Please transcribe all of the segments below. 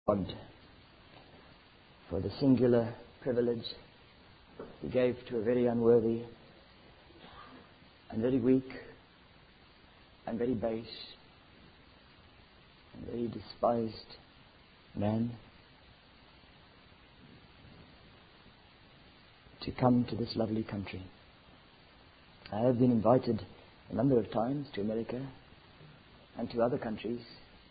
God for the singular privilege He gave to a very unworthy and very weak and very base and very despised man to come to this lovely country. I have been invited a number of times to America and to other countries,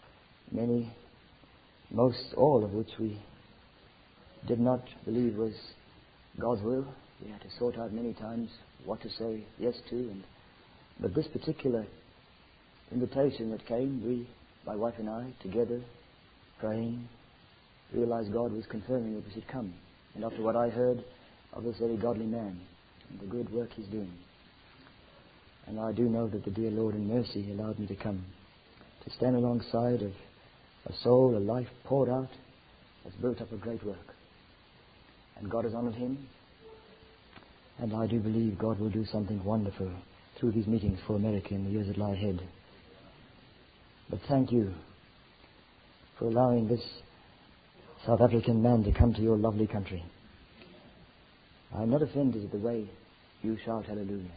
most all of which we did not believe was God's will. We had to sort out many times what to say yes to, but this particular invitation that came, we, my wife and I, together, praying, realized God was confirming that we should come. And after what I heard of this very godly man and the good work he's doing, and I do know that the dear Lord in mercy allowed me to come, to stand alongside of a soul, a life poured out, has built up a great work. And God has honored him. And I do believe God will do something wonderful through these meetings for America in the years that lie ahead. But thank you for allowing this South African man to come to your lovely country. I'm not offended at the way you shout hallelujah.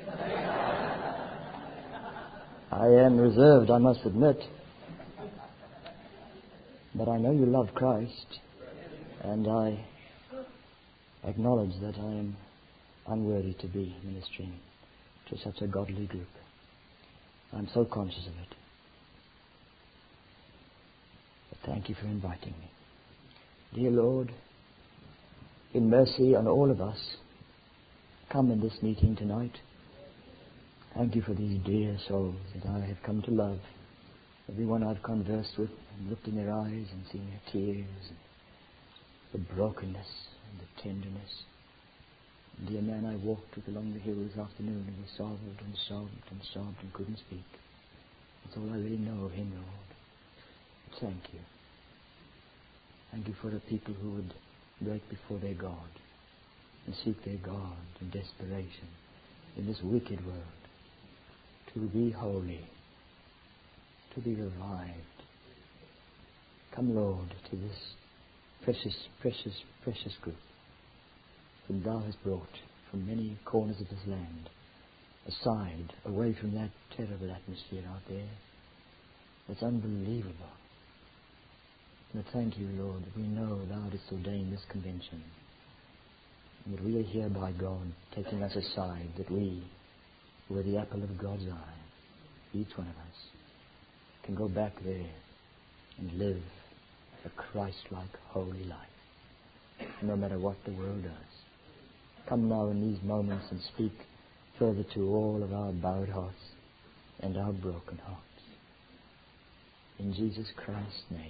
I am reserved, I must admit. But I know you love Christ, and I acknowledge that I am unworthy to be ministering to such a godly group. I'm so conscious of it. But thank you for inviting me. Dear Lord, in mercy on all of us, come in this meeting tonight. Thank you for these dear souls that I have come to love. Everyone I've conversed with and looked in their eyes and seen their tears and the brokenness and the tenderness. Dear man I walked with along the hill this afternoon, and he sobbed and sobbed and sobbed and couldn't speak. That's all I really know of him, Lord. But thank you. Thank you for the people who would break before their God and seek their God in desperation in this wicked world to be holy, to be revived. Come, Lord, to this precious, precious, precious group that Thou hast brought from many corners of this land, aside, away from that terrible atmosphere out there. It's unbelievable. But thank you, Lord, that we know Thou didst ordain this convention, and that we are here by God taking us aside, that we, who are the apple of God's eye, each one of us, can go back there and live a Christ-like, holy life, no matter what the world does. Come now in these moments and speak further to all of our bowed hearts and our broken hearts. In Jesus Christ's name.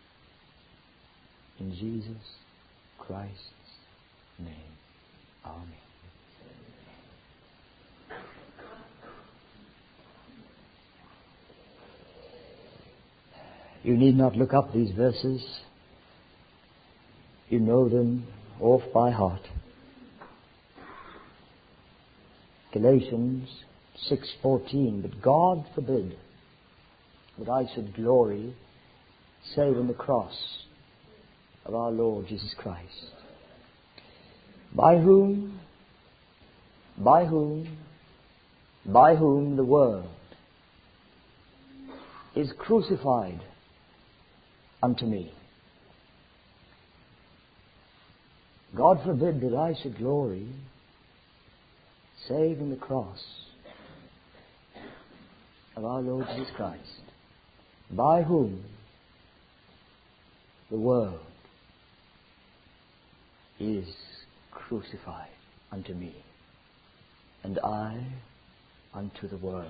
In Jesus Christ's name. Amen. You need not look up these verses. You know them off by heart. Galatians 6:14. But God forbid that I should glory save in the cross of our Lord Jesus Christ, by whom the world is crucified unto me. God forbid that I should glory save in the cross of our Lord Jesus Christ, by whom the world is crucified unto me, and I unto the world.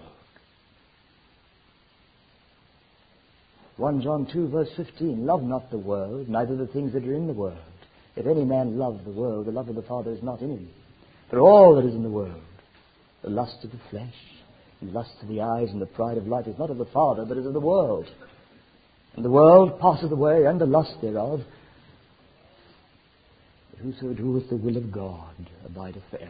1 John 2 verse 15, love not the world, neither the things that are in the world. If any man love the world, the love of the Father is not in him. For all that is in the world, the lust of the flesh, the lust of the eyes, and the pride of life is not of the Father, but is of the world. And the world passeth away, and the lust thereof. But whoso doeth the will of God abideth forever.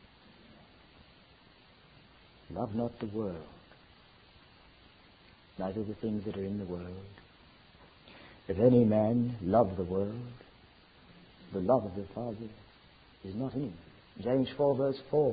Love not the world, neither the things that are in the world. If any man love the world, the love of the Father is not in him. James 4 verse 4.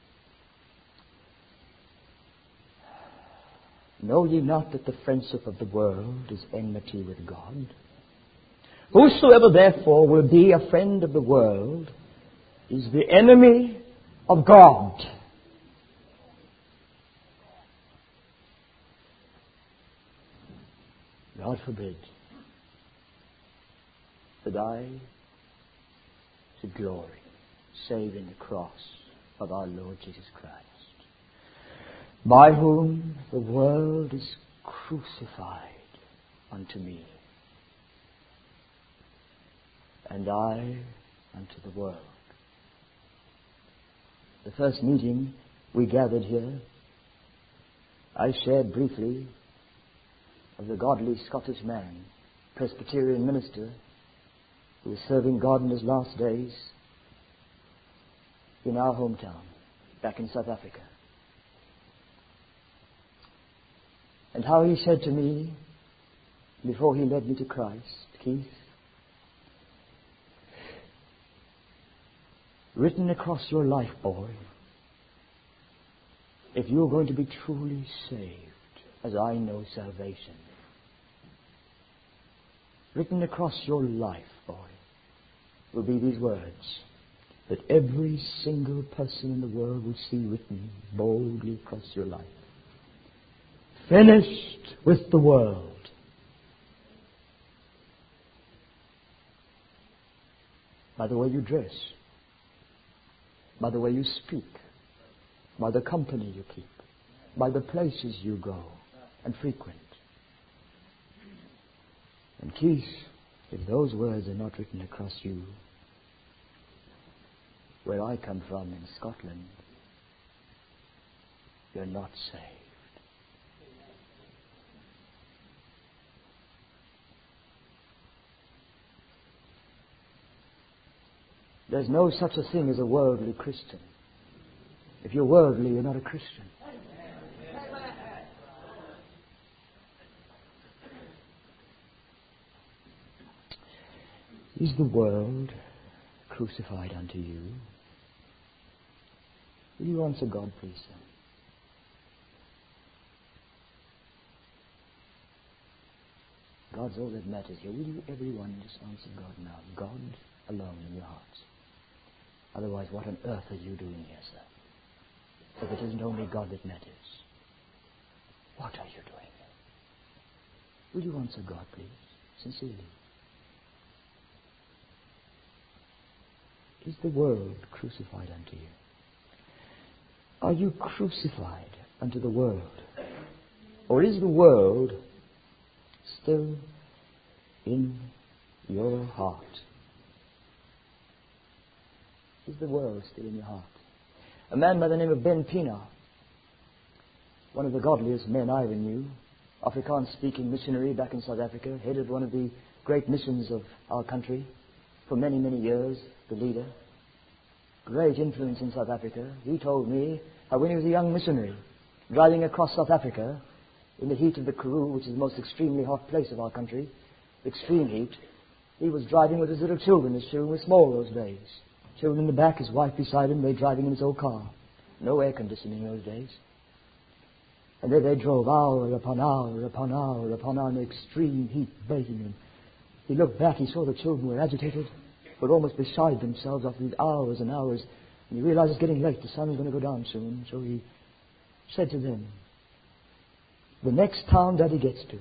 Know ye not that the friendship of the world is enmity with God? Whosoever therefore will be a friend of the world is the enemy of God. God forbid that I should glory save in the cross of our Lord Jesus Christ, by whom the world is crucified unto me, and I unto the world. The first meeting we gathered here, I shared briefly of the godly Scottish man, Presbyterian minister, who was serving God in his last days in our hometown, back in South Africa. And how he said to me, before he led me to Christ, Keith, written across your life, boy, if you're going to be truly saved, as I know salvation, written across your life, boy, will be these words that every single person in the world will see written boldly across your life. Finished with the world. By the way you dress, by the way you speak, by the company you keep, by the places you go and frequent. And Keith, if those words are not written across you, where I come from in Scotland, you're not saved. There's no such a thing as a worldly Christian. If you're worldly, you're not a Christian. Is the world crucified unto you? Will you answer God, please, sir? God's all that matters here. Will you, everyone, just answer God now? God alone in your hearts. Otherwise, what on earth are you doing here, sir? If it isn't only God that matters, what are you doing here? Will you answer God, please, sincerely? Is the world crucified unto you? Are you crucified unto the world? Or is the world still in your heart? Is the world still in your heart? A man by the name of Ben Pienaar, one of the godliest men I ever knew, Afrikaans-speaking missionary back in South Africa, headed one of the great missions of our country for many, many years, the leader. Great influence in South Africa. He told me how when he was a young missionary, driving across South Africa in the heat of the Karoo, which is the most extremely hot place of our country, extreme heat, he was driving with his little children. His children were small those days. Children in the back, his wife beside him, they driving in his old car. No air conditioning those days. And there they drove hour upon hour upon hour upon hour in extreme heat, baking him. He looked back, he saw the children were agitated, were almost beside themselves after these hours and hours. And he realized it's getting late, the sun is going to go down soon. So he said to them, the next town that he gets to,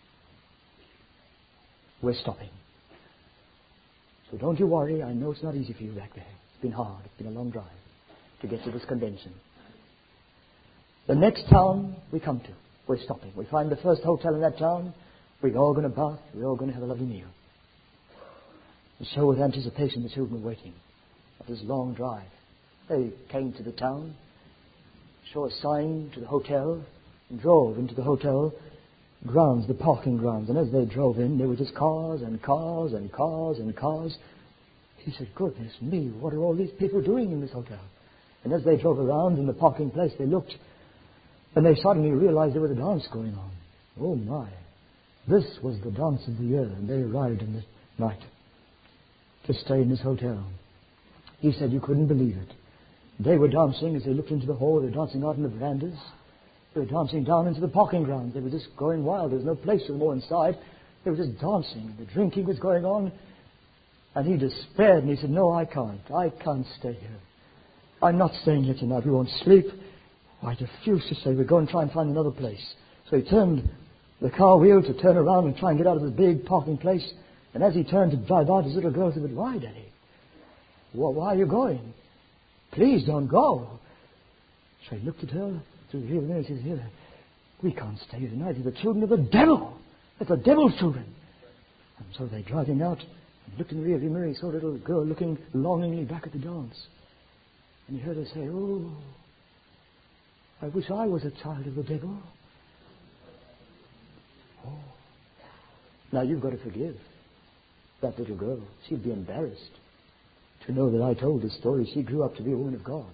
we're stopping. So don't you worry, I know it's not easy for you back there. It's been hard, it's been a long drive to get to this convention. The next town we come to, we're stopping. We find the first hotel in that town, we're all going to bath, we're all going to have a lovely meal. And so with anticipation the children were waiting of this long drive. They came to the town, saw a sign to the hotel, and drove into the hotel grounds, the parking grounds. And as they drove in, there were just cars and cars and cars and cars. He said, goodness me, what are all these people doing in this hotel? And as they drove around in the parking place, they looked, and they suddenly realized there was a dance going on. Oh my. This was the dance of the year, and they arrived in the night to stay in this hotel. He said you couldn't believe it. They were dancing as they looked into the hall. They were dancing out in the verandas. They were dancing down into the parking grounds. They were just going wild. There was no place for them all inside. They were just dancing. The drinking was going on. And he despaired, and he said, no, I can't. I can't stay here. I'm not staying here tonight. We won't sleep. I refused to stay. We'll go and try and find another place. So he turned the car wheel to turn around and try and get out of the big parking place. And as he turned to drive out, his little girl said, but why, Daddy? Why are you going? Please don't go. So he looked at her through the rear mirror and said, here, we can't stay here tonight. They're the children of the devil. They're the devil's children. And so they're driving out and looked in the rear mirror. He saw a little girl looking longingly back at the dance. And he heard her say, oh, I wish I was a child of the devil. Oh. Now you've got to forgive that little girl. She'd be embarrassed to know that I told this story. She grew up to be a woman of God.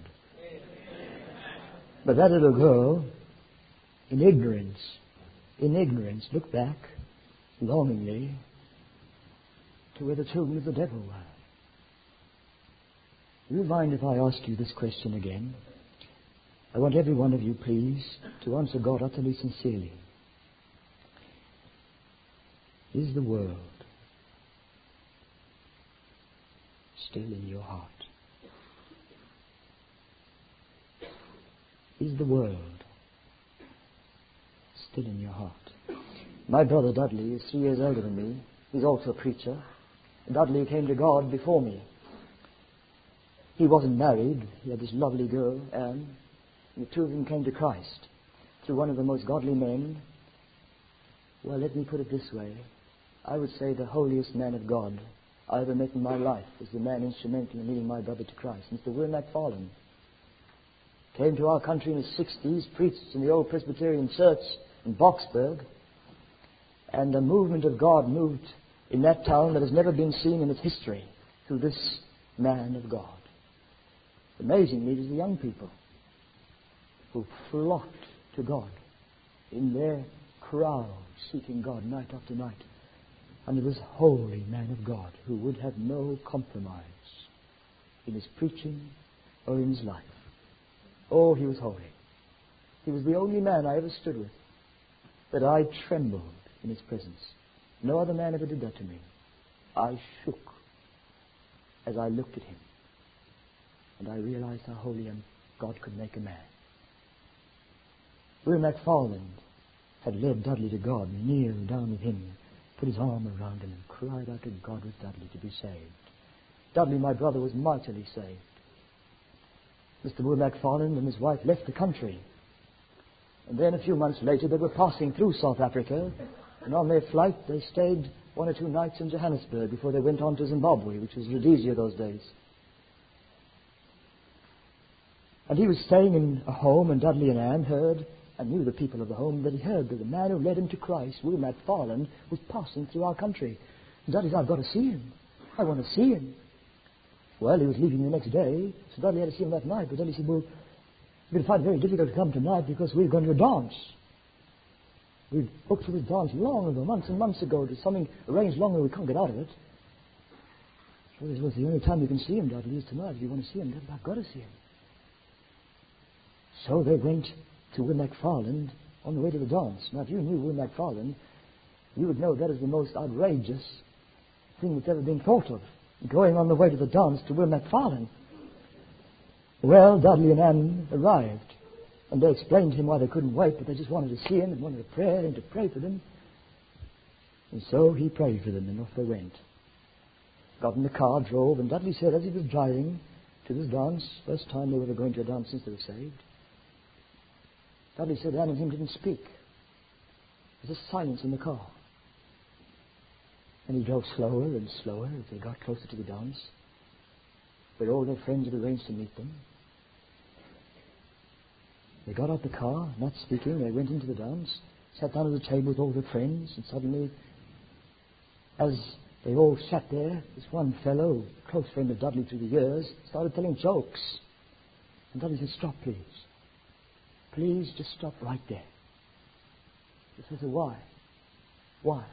But that little girl, in ignorance, looked back longingly to where the children of the devil were. Do you mind if I ask you this question again? I want every one of you, please, to answer God utterly sincerely. Is the world still in your heart? Is the world still in your heart? My brother Dudley is 3 years older than me. He's also a preacher. Dudley came to God before me. He wasn't married. He had this lovely girl, Anne. And the two of them came to Christ through one of the most godly men. Well, let me put it this way. I would say the holiest man of God I ever met in my life was the man instrumental in leading my brother to Christ. Mr. Will McFarlane came to our country in his 60s, preached in the old Presbyterian church in Boxburg, and a movement of God moved in that town that has never been seen in its history through this man of God. Amazingly, it was the young people who flocked to God in their crowd, seeking God night after night. Under this holy man of God who would have no compromise in his preaching or in his life. Oh, he was holy. He was the only man I ever stood with that I trembled in his presence. No other man ever did that to me. I shook as I looked at him, and I realized how holy God could make a man. Will McFarland had led Dudley to God, kneeled down with him, put his arm around him, and cried out to God with Dudley to be saved. Dudley, my brother, was mightily saved. Mr. Will McFarland and his wife left the country. And then a few months later they were passing through South Africa, and on their flight they stayed 1 or 2 nights in Johannesburg before they went on to Zimbabwe, which was Rhodesia those days. And he was staying in a home, and Dudley and Anne heard, and knew the people of the home, that he heard that the man who led him to Christ, Will McFarland, was passing through our country. And Dudley said, I've got to see him. I want to see him. Well, he was leaving the next day, so Dudley had to see him that night. But Dudley said, well, you're going to find it very difficult to come tonight because we're going to a dance. We've booked for this dance long ago, months and months ago. There's something arranged long ago, we can't get out of it. So this was the only time you can see him, Dudley, is tonight. If you want to see him, Dudley, I've got to see him. So they went to Will McFarland on the way to the dance. Now, if you knew Will McFarland, you would know that is the most outrageous thing that's ever been thought of. Going on the way to the dance to Will McFarland. Well, Dudley and Anne arrived, and they explained to him why they couldn't wait, but they just wanted to see him and wanted a prayer and to pray for them. And so he prayed for them, and off they went. Got in the car, drove, and Dudley said as he was driving to this dance, first time they were ever going to a dance since they were saved, Dudley said Anne and him didn't speak. There was a silence in the car. And he drove slower and slower as they got closer to the dance, where all their friends had arranged to meet them. They got out the car, not speaking. They went into the dance, sat down at the table with all their friends, and suddenly, as they all sat there, this one fellow, a close friend of Dudley through the years, started telling jokes. And Dudley said, stop, please. Please just stop right there. He said, why? Why?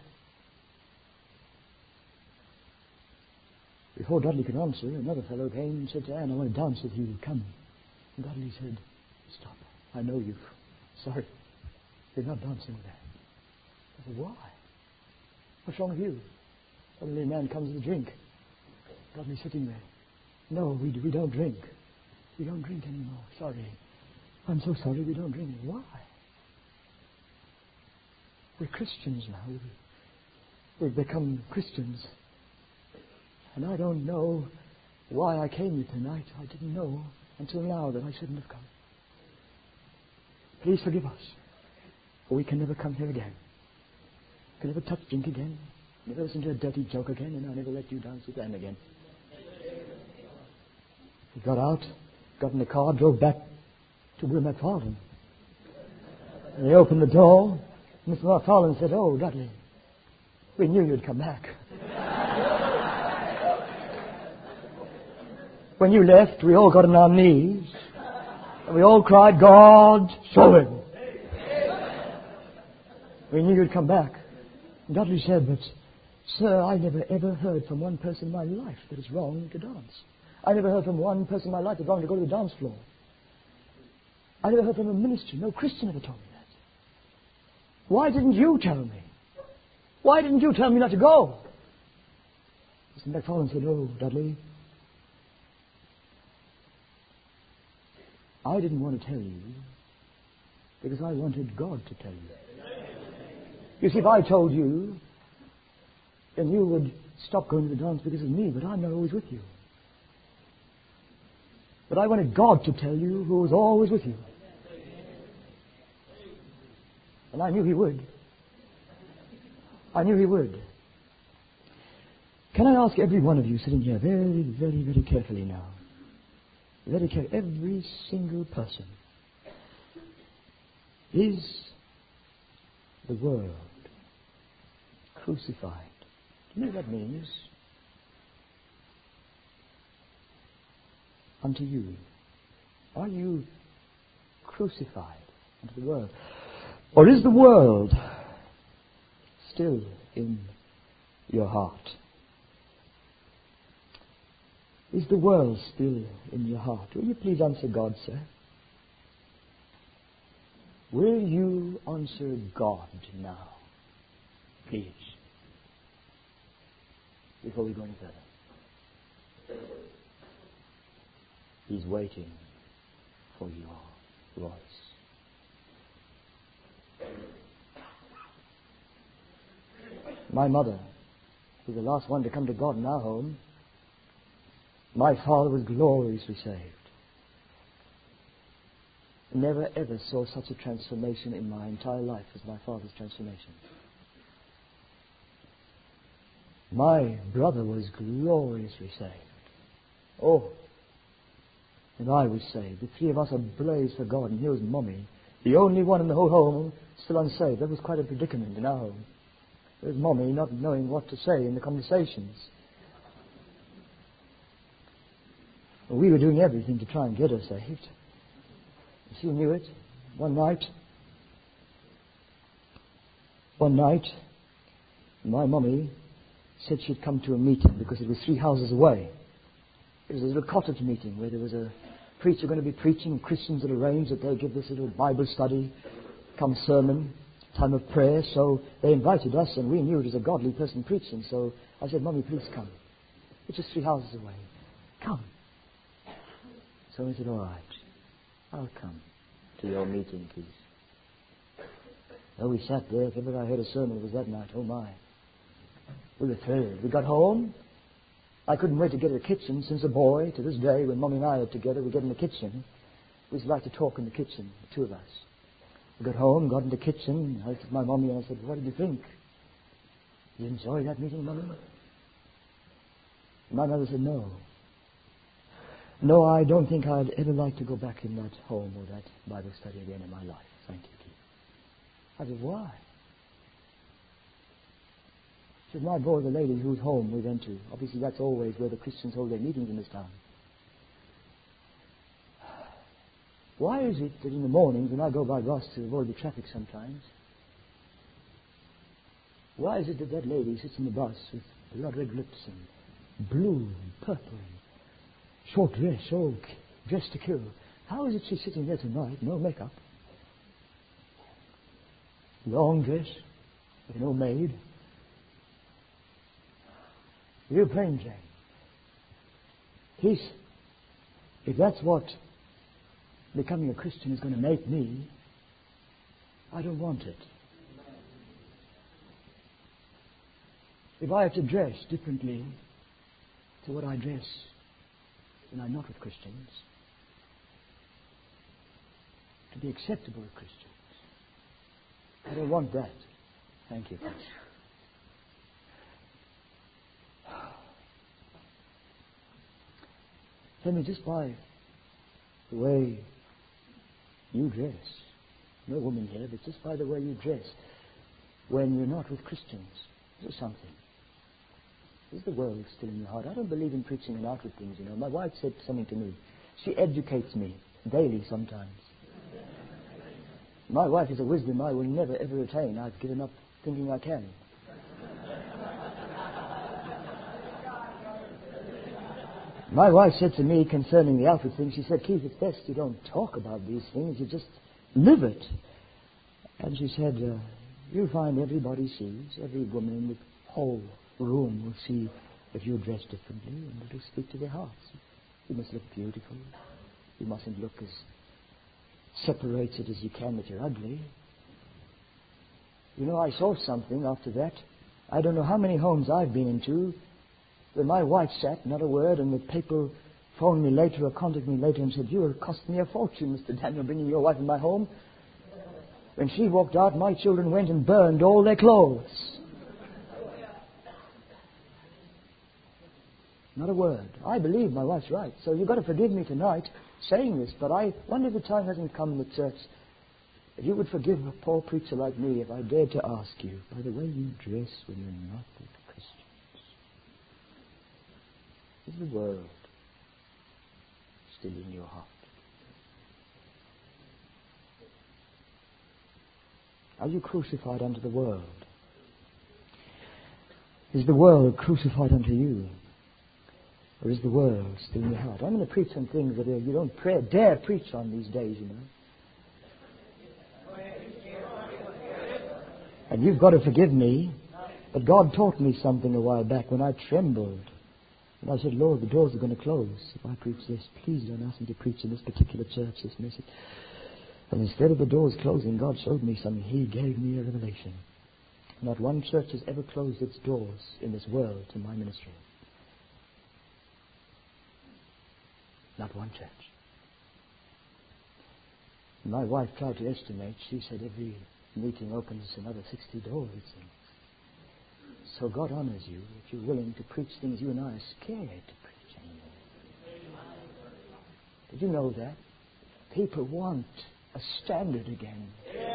Before Dudley could answer, another fellow came and said to Anne, I want to dance with you. Come. And Dudley said, stop. I know you. Sorry. You're not dancing with Anne. I said, why? What's wrong with you? Suddenly a man comes with a drink. Dudley sitting there. No, we don't drink. We don't drink anymore. Sorry. I'm so sorry we don't drink. Why? We're Christians now. We've become Christians. And I don't know why I came here tonight. I didn't know until now that I shouldn't have come. Please forgive us. For we can never come here again. Can never touch drink again. Never listen to a dirty joke again. And I'll never let you dance with them again. He got out, got in the car, drove back to Will McFarlane. And he opened the door. Mr. McFarlane said, oh, Dudley, we knew you'd come back. When you left, we all got on our knees. And we all cried, God, show him. We knew you'd come back. And Dudley said, but, sir, I never ever heard from one person in my life that it's wrong to dance. I never heard from one person in my life that it's wrong to go to the dance floor. I never heard from a minister. No Christian ever told me that. Why didn't you tell me? Why didn't you tell me not to go? Mr. McFarlane said, oh, Dudley, I didn't want to tell you because I wanted God to tell you. You see, if I told you, then you would stop going to the dance because of me, but I'm not always with you. But I wanted God to tell you who was always with you. And I knew He would. I knew He would. Can I ask every one of you sitting here very, very, very carefully now? Very carefully. Every single person. Is the world crucified? Do you know what that means? Unto you. Are you crucified unto the world? Or is the world still in your heart? Is the world still in your heart? Will you please answer God, sir? Will you answer God now? Please. Before we go any further. He's waiting for your voice. My mother was the last one to come to God in our home. My father was gloriously saved. Never ever saw such a transformation in my entire life as my father's transformation. My brother was gloriously saved. Oh, and I was saved. The three of us ablaze for God, and here was Mommy, the only one in the whole home still unsaved. That was quite a predicament in our home. There was Mommy not knowing what to say in the conversations. We were doing everything to try and get her saved. She knew it. One night, my Mommy said she'd come to a meeting because it was 3 houses away. It was a little cottage meeting where there was a preacher going to be preaching, and Christians had arranged that they'd give this little Bible study, come sermon, time of prayer. So they invited us, and we knew it was a godly person preaching. So I said, Mommy, please come. It's just 3 houses away. Come. So I said, all right, I'll come to your meeting, please. Oh, we sat there. If ever I heard a sermon, it was that night. Oh, my. We were thrilled. We got home. I couldn't wait to get to the kitchen. Since a boy, to this day, when Mommy and I are together, we get in the kitchen. We used to like to talk in the kitchen, the two of us. We got home, got in the kitchen. I looked at my Mommy and I said, what did you think? Did you enjoy that meeting, Mommy? My mother said, no. No, I don't think I'd ever like to go back in that home or that Bible study again in my life. Thank you, Keith. I said, why? She said, my boy, the lady whose home we went to. Obviously, that's always where the Christians hold their meetings in this town. Why is it that in the mornings when I go by Ross to avoid the traffic sometimes, Why is it that that lady sits in the bus with blood red lips and blue and purple and short dress, dressed to kill? How is it she's sitting there tonight, no makeup, long dress, with no maid? You plain Jane. Please, if that's what becoming a Christian is going to make me, I don't want it. If I have to dress differently to what I dress when I'm not with Christians, to be acceptable with Christians, I don't want that. Thank you. Tell me, just by the way you dress, no woman here, but just by the way you dress when you're not with Christians, is something. Is the world still in your heart? I don't believe in preaching in outward things, you know. My wife said something to me. She educates me daily sometimes. My wife is a wisdom I will never ever attain. I've given up thinking I can. My wife said to me concerning the outward things, she said, Keith, it's best you don't talk about these things, you just live it. And she said, you'll find everybody sees, every woman in the whole room will see that you dress differently, and it'll speak to their hearts. You must look beautiful. You mustn't look as separated as you can that you're ugly. You know, I saw something after that. I don't know how many homes I've been into where my wife sat, not a word, and the people phoned me later or contacted me later and said, you are costing me a fortune, Mr. Daniel, bringing your wife in my home. When she walked out, my children went and burned all their clothes. Not a word. I believe my wife's right. So you've got to forgive me tonight saying this, but I wonder if the time hasn't come in the church that you would forgive a poor preacher like me if I dared to ask you, by the way you dress when you're not with Christians, is the world still in your heart? Are you crucified unto the world? Is the world crucified unto you? Or is the world still in your heart? I'm going to preach some things that you don't dare preach on these days, you know. And you've got to forgive me, but God taught me something a while back when I trembled. And I said, Lord, the doors are going to close if I preach this. Please don't ask me to preach in this particular church, this message. And instead of the doors closing, God showed me something. He gave me a revelation. Not one church has ever closed its doors in this world to my ministry. Not one church. My wife tried to estimate. She said every meeting opens another 60 doors, it seems. So God honors you if you're willing to preach things you and I are scared to preach anymore. Did you know that? People want a standard again.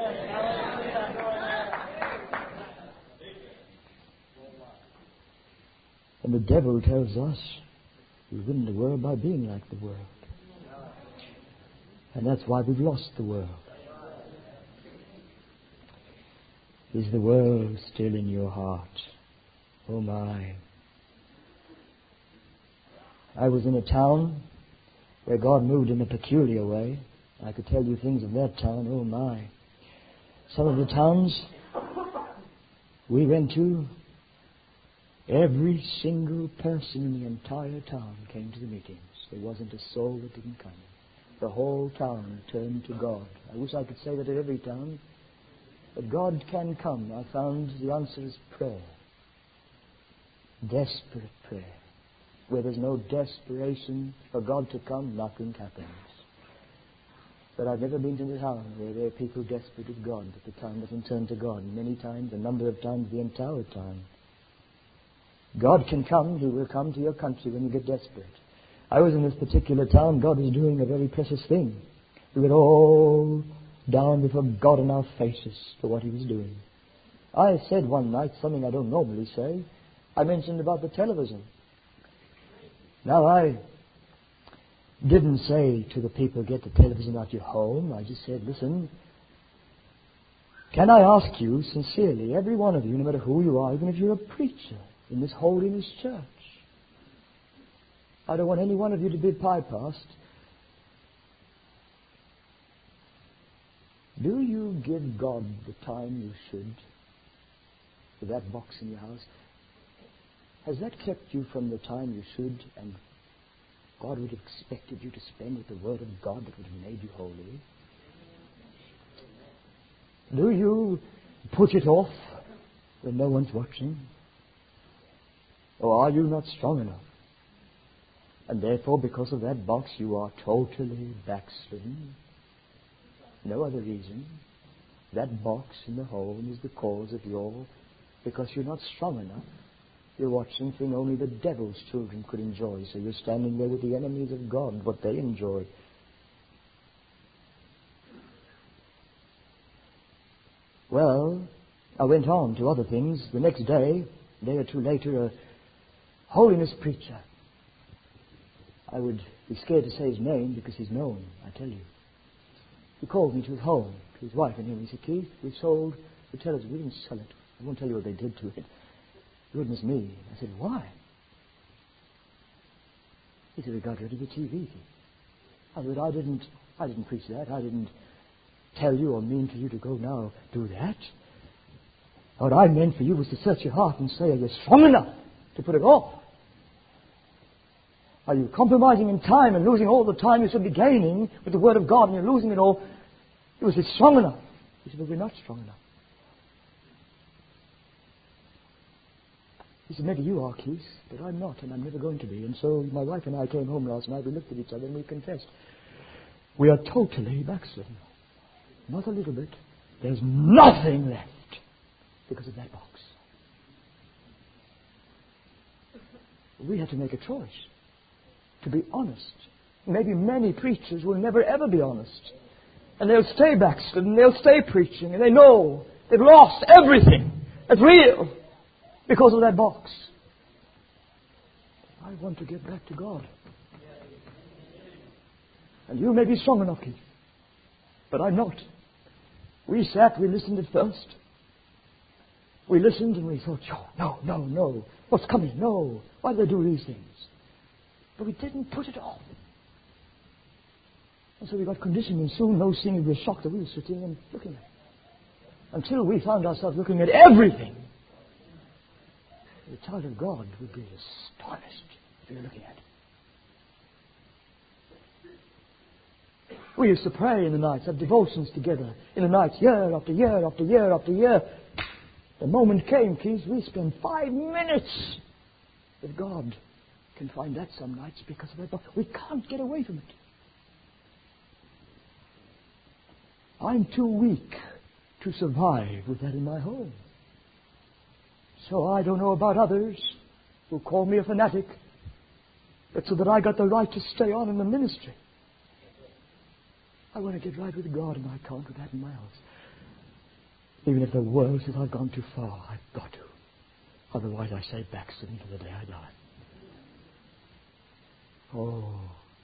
And the devil tells us we win the world by being like the world. And that's why we've lost the world. Is the world still in your heart? Oh my. I was in a town where God moved in a peculiar way. I could tell you things of that town. Oh my. Some of the towns we went to, every single person in the entire town came to the meetings. There wasn't a soul that didn't come. The whole town turned to God. I wish I could say that at every town. But God can come. I found the answer is prayer. Desperate prayer. Where there's no desperation for God to come, nothing happens. But I've never been to the town where there are people desperate with God, but the town doesn't turn to God. Many times, a number of times, the entire time. God can come. He will come to your country when you get desperate. I was in this particular town. God was doing a very precious thing. We were all down before God on our faces for what He was doing. I said one night something I don't normally say. I mentioned about the television. Now, I didn't say to the people, get the television out your home. I just said, listen, Can I ask you sincerely, every one of you, no matter who you are, even if you're a preacher in this holiness church, I don't want any one of you to be bypassed. Do you give God the time you should for that box in your house? Has that kept you from the time you should and God would have expected you to spend with the Word of God that would have made you holy? Do you put it off when no one's watching? Or are you not strong enough? And therefore, because of that box, you are totally backslidden. No other reason. That box in the home is the cause of because you're not strong enough. You're watching thing only the devil's children could enjoy. So you're standing there with the enemies of God, what they enjoy. Well, I went on to other things. The next day, a day or two later, a holiness preacher. I would be scared to say his name because he's known, I tell you. He called me to his home, to his wife and him. He said, Keith, we sold the television. We didn't sell it. I won't tell you what they did to it. Goodness me. I said, why? He said, we got rid of the TV. I said, I didn't preach that. I didn't tell you or mean for you to go now do that. What I meant for you was to search your heart and say, are you strong enough to put it off? Are you compromising in time and losing all the time you should be gaining with the Word of God and you're losing it all? Was it strong enough? He said, well, we're not strong enough. He said, maybe you are, Keith, but I'm not, and I'm never going to be. And so my wife and I came home last night, we looked at each other and we confessed. We are totally backslidden. Not a little bit. There's nothing left because of that box. We had to make a choice to be honest. Maybe many preachers will never ever be honest. And they'll stay backslidden, they'll stay preaching, and they know they've lost everything that's real because of that box. I want to get back to God. And you may be strong enough, Keith, but I'm not. We sat, we listened at first. We listened and we thought, no. What's coming? No. Why do they do these things? But we didn't put it off. And so we got conditioned, and soon no singing, we were shocked that we were sitting and looking at it. Until we found ourselves looking at everything. The child of God would be astonished if you were looking at it. We used to pray in the nights, have devotions together in the nights, year after year after year after year. The moment came, Keith, we spent 5 minutes with God. Can find that some nights because of that, but we can't get away from it. I'm too weak to survive with that in my home. So I don't know about others who call me a fanatic, but so that I got the right to stay on in the ministry. I want to get right with God, and I can't with that in my house. Even if the world says I've gone too far, I've got to. Otherwise I say backslidden to the day I die. Oh.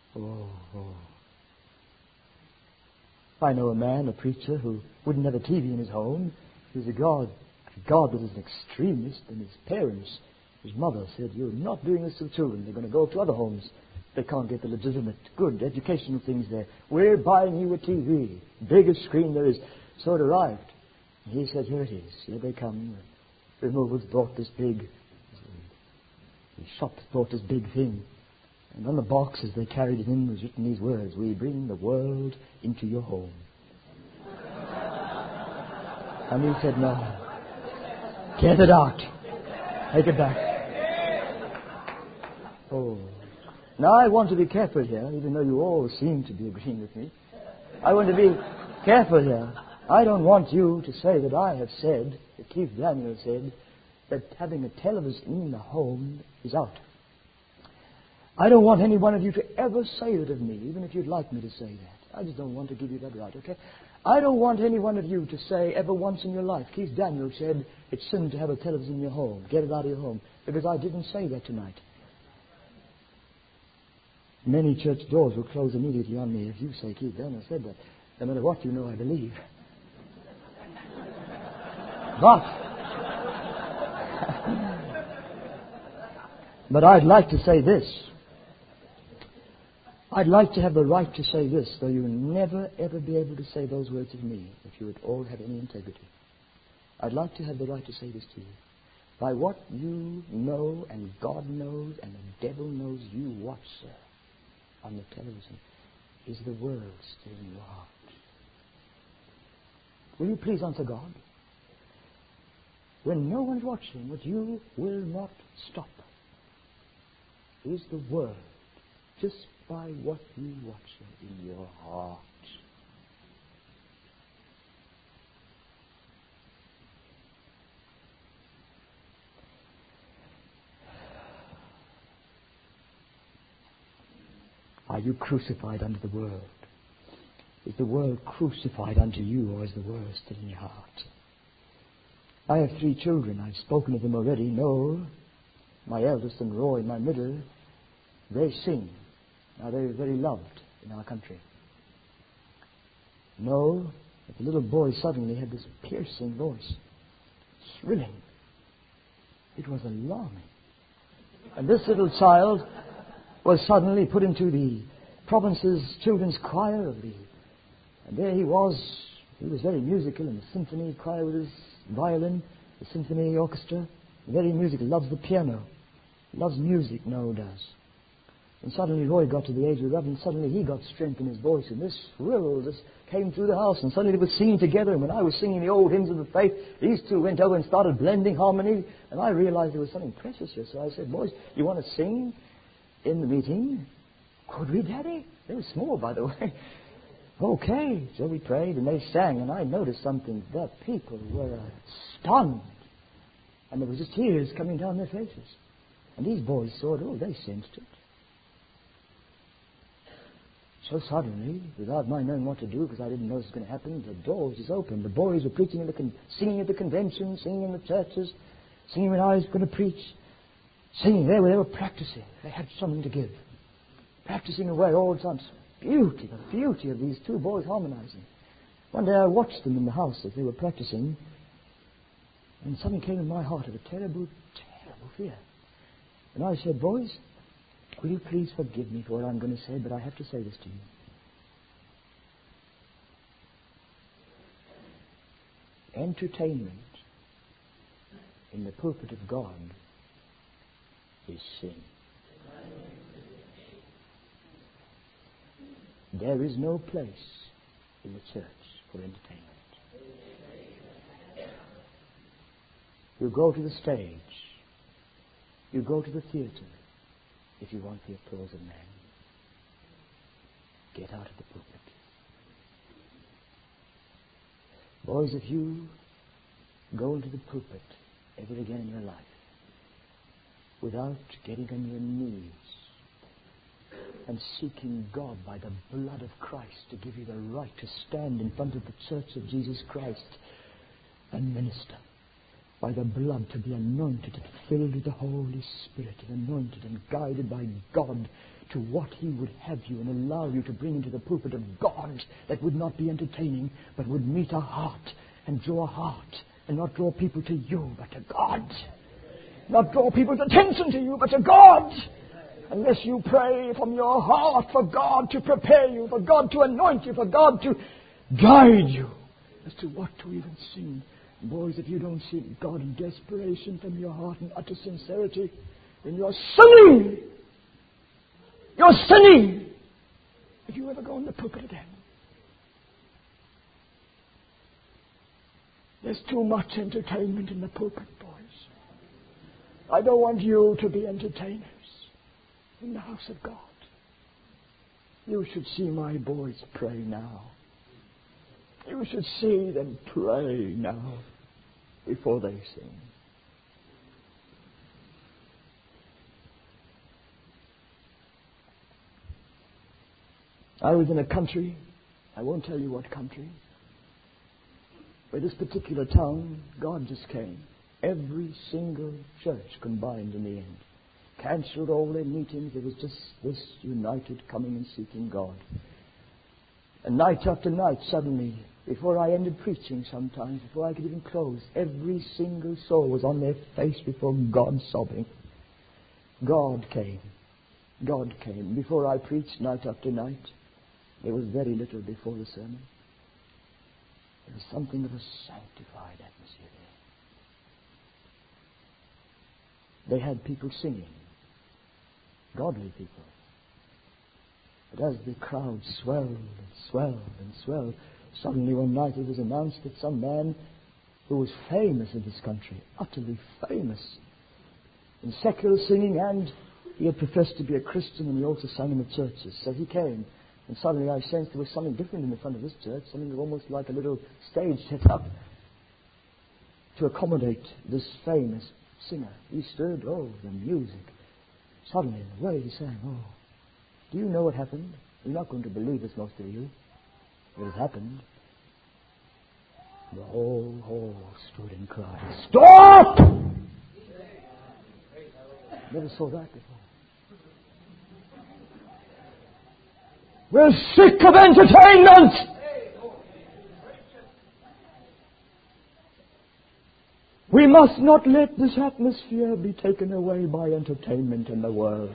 I know a man, a preacher, who wouldn't have a TV in his home. He was a God that is an extremist, and his parents, his mother said, you're not doing this to the children. They're going to go to other homes. They can't get the legitimate, good educational things there. We're buying you a TV, biggest screen there is. So it arrived. And he said, here it is. Here they come. The removals brought this big, the shop brought this big thing. And on the box, as they carried it in, was written these words, we bring the world into your home. And he said, no. Get it out. Take it back. Oh. Now I want to be careful here, even though you all seem to be agreeing with me. I want to be careful here. I don't want you to say that I have said, that Keith Daniel said, that having a television in the home is out. I don't want any one of you to ever say that of me, even if you'd like me to say that. I just don't want to give you that right, okay? I don't want any one of you to say ever once in your life, Keith Daniel said, it's sin to have a television in your home. Get it out of your home. Because I didn't say that tonight. Many church doors will close immediately on me if you say Keith Daniel said that. No matter what you know, I believe. But I'd like to say this. I'd like to have the right to say this, though you will never, ever be able to say those words of me if you would all have any integrity. I'd like to have the right to say this to you. By what you know and God knows and the devil knows you watch, sir, on the television, is the world still in your heart? Will you please answer God? When no one's watching, what you will not stop is the world, just by what you watch in your heart. Are you crucified unto the world? Is the world crucified unto you, or is the world still in your heart? I have 3 children. I've spoken of them already. Noel, my eldest, and Roy, my middle. They sing. Now, they're very loved in our country. Noel, the little boy, suddenly had this piercing voice, thrilling. It was alarming. And this little child was suddenly put into the province's children's choir of the... And there he was very musical in the symphony choir with his violin, the symphony orchestra, very musical, loves the piano, loves music, Noel does. And suddenly Roy got to the age of 11, and suddenly he got strength in his voice, and this thrill just came through the house, and suddenly they were singing together, and when I was singing the old hymns of the faith, these 2 went over and started blending harmony, and I realized there was something precious here, so I said, boys, you want to sing in the meeting? Could we, Daddy? They were small, by the way. Okay, so we prayed, and they sang, and I noticed something. The people were stunned, and there was just tears coming down their faces. And these boys saw it, they sensed it. So suddenly, without my knowing what to do, because I didn't know this was going to happen, the door was just open. The boys were preaching, singing at the convention, singing in the churches, singing when I was going to preach, singing there where they were practicing. They had something to give. Practicing away all the time. The beauty of these 2 boys harmonizing. One day I watched them in the house as they were practicing, and something came in my heart of a terrible, terrible fear. And I said, boys, will you please forgive me for what I'm going to say, but I have to say this to you. Entertainment in the pulpit of God is sin. There is no place in the church for entertainment. You go to the stage. You go to the theater if you want the applause of men. Get out of the pulpit. Boys, if you go into the pulpit ever again in your life without getting on your knees and seeking God by the blood of Christ to give you the right to stand in front of the church of Jesus Christ and minister, by the blood to be anointed and filled with the Holy Spirit and anointed and guided by God to what He would have you and allow you to bring into the pulpit of God, that would not be entertaining but would meet a heart and draw a heart and not draw people to you but to God. Not draw people's attention to you but to God. Unless you pray from your heart for God to prepare you, for God to anoint you, for God to guide you as to what to even sing. Boys, if you don't seek God in desperation from your heart and utter sincerity, then you're sinning. You're sinning if you ever go in the pulpit again. There's too much entertainment in the pulpit, boys. I don't want you to be entertainers in the house of God. You should see my boys pray now. You should see them pray now before they sing. I was in a country, I won't tell you what country, where this particular town, God just came. Every single church combined in the end. Cancelled all their meetings. There was just this united coming and seeking God. And night after night, suddenly, Before I ended preaching sometimes, before I could even close, every single soul was on their face before God sobbing. God came. God came. Before I preached night after night, there was very little before the sermon. There was something of a sanctified atmosphere there. They had people singing, godly people. But as the crowd swelled and swelled and swelled, suddenly one night it was announced that some man who was famous in this country, utterly famous, in secular singing, and he had professed to be a Christian, and he also sang in the churches. So he came, and suddenly I sensed there was something different in the front of this church, something almost like a little stage set up to accommodate this famous singer. He stood, the music. Suddenly, the way he sang, do you know what happened? You're not going to believe this, most of you. It has happened. The whole hall stood and cried, "Stop!" Never saw that before. We're sick of entertainment! We must not let this atmosphere be taken away by entertainment in the world.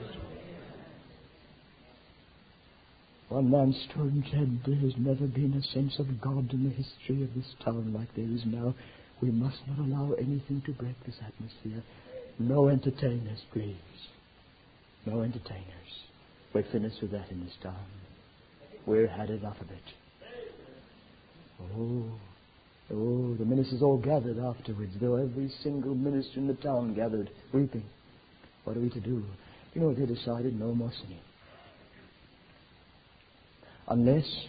One man stood and said, "There has never been a sense of God in the history of this town like there is now. We must not allow anything to break this atmosphere. No entertainers, please. No entertainers. We're finished with that in this town. We've had enough of it." The ministers all gathered afterwards, though every single minister in the town gathered, weeping. What are we to do? You know what they decided? No more singing. Unless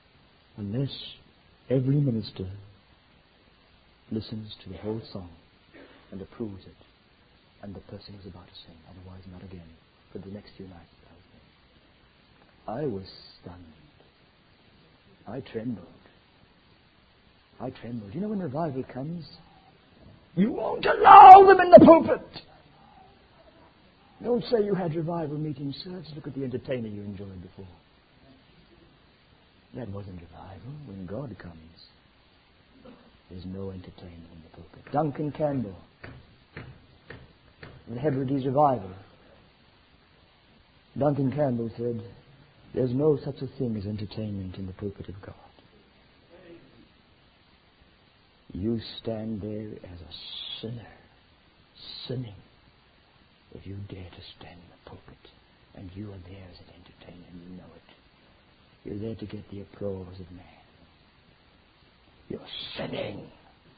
every minister listens to the whole song and approves it, and the person is about to sing. Otherwise, not again for the next few nights. I was stunned. I trembled. You know when revival comes, you won't allow them in the pulpit. Don't say you had revival meetings, sir. Just look at the entertainer you enjoyed before. That wasn't revival. When God comes, there's no entertainment in the pulpit. Duncan Campbell, in the Hebrides revival, Duncan Campbell said, "There's no such a thing as entertainment in the pulpit of God. You stand there as a sinner, sinning, if you dare to stand in the pulpit, and you are there as an entertainer, and you know it. You're there to get the applause of man. You're sinning."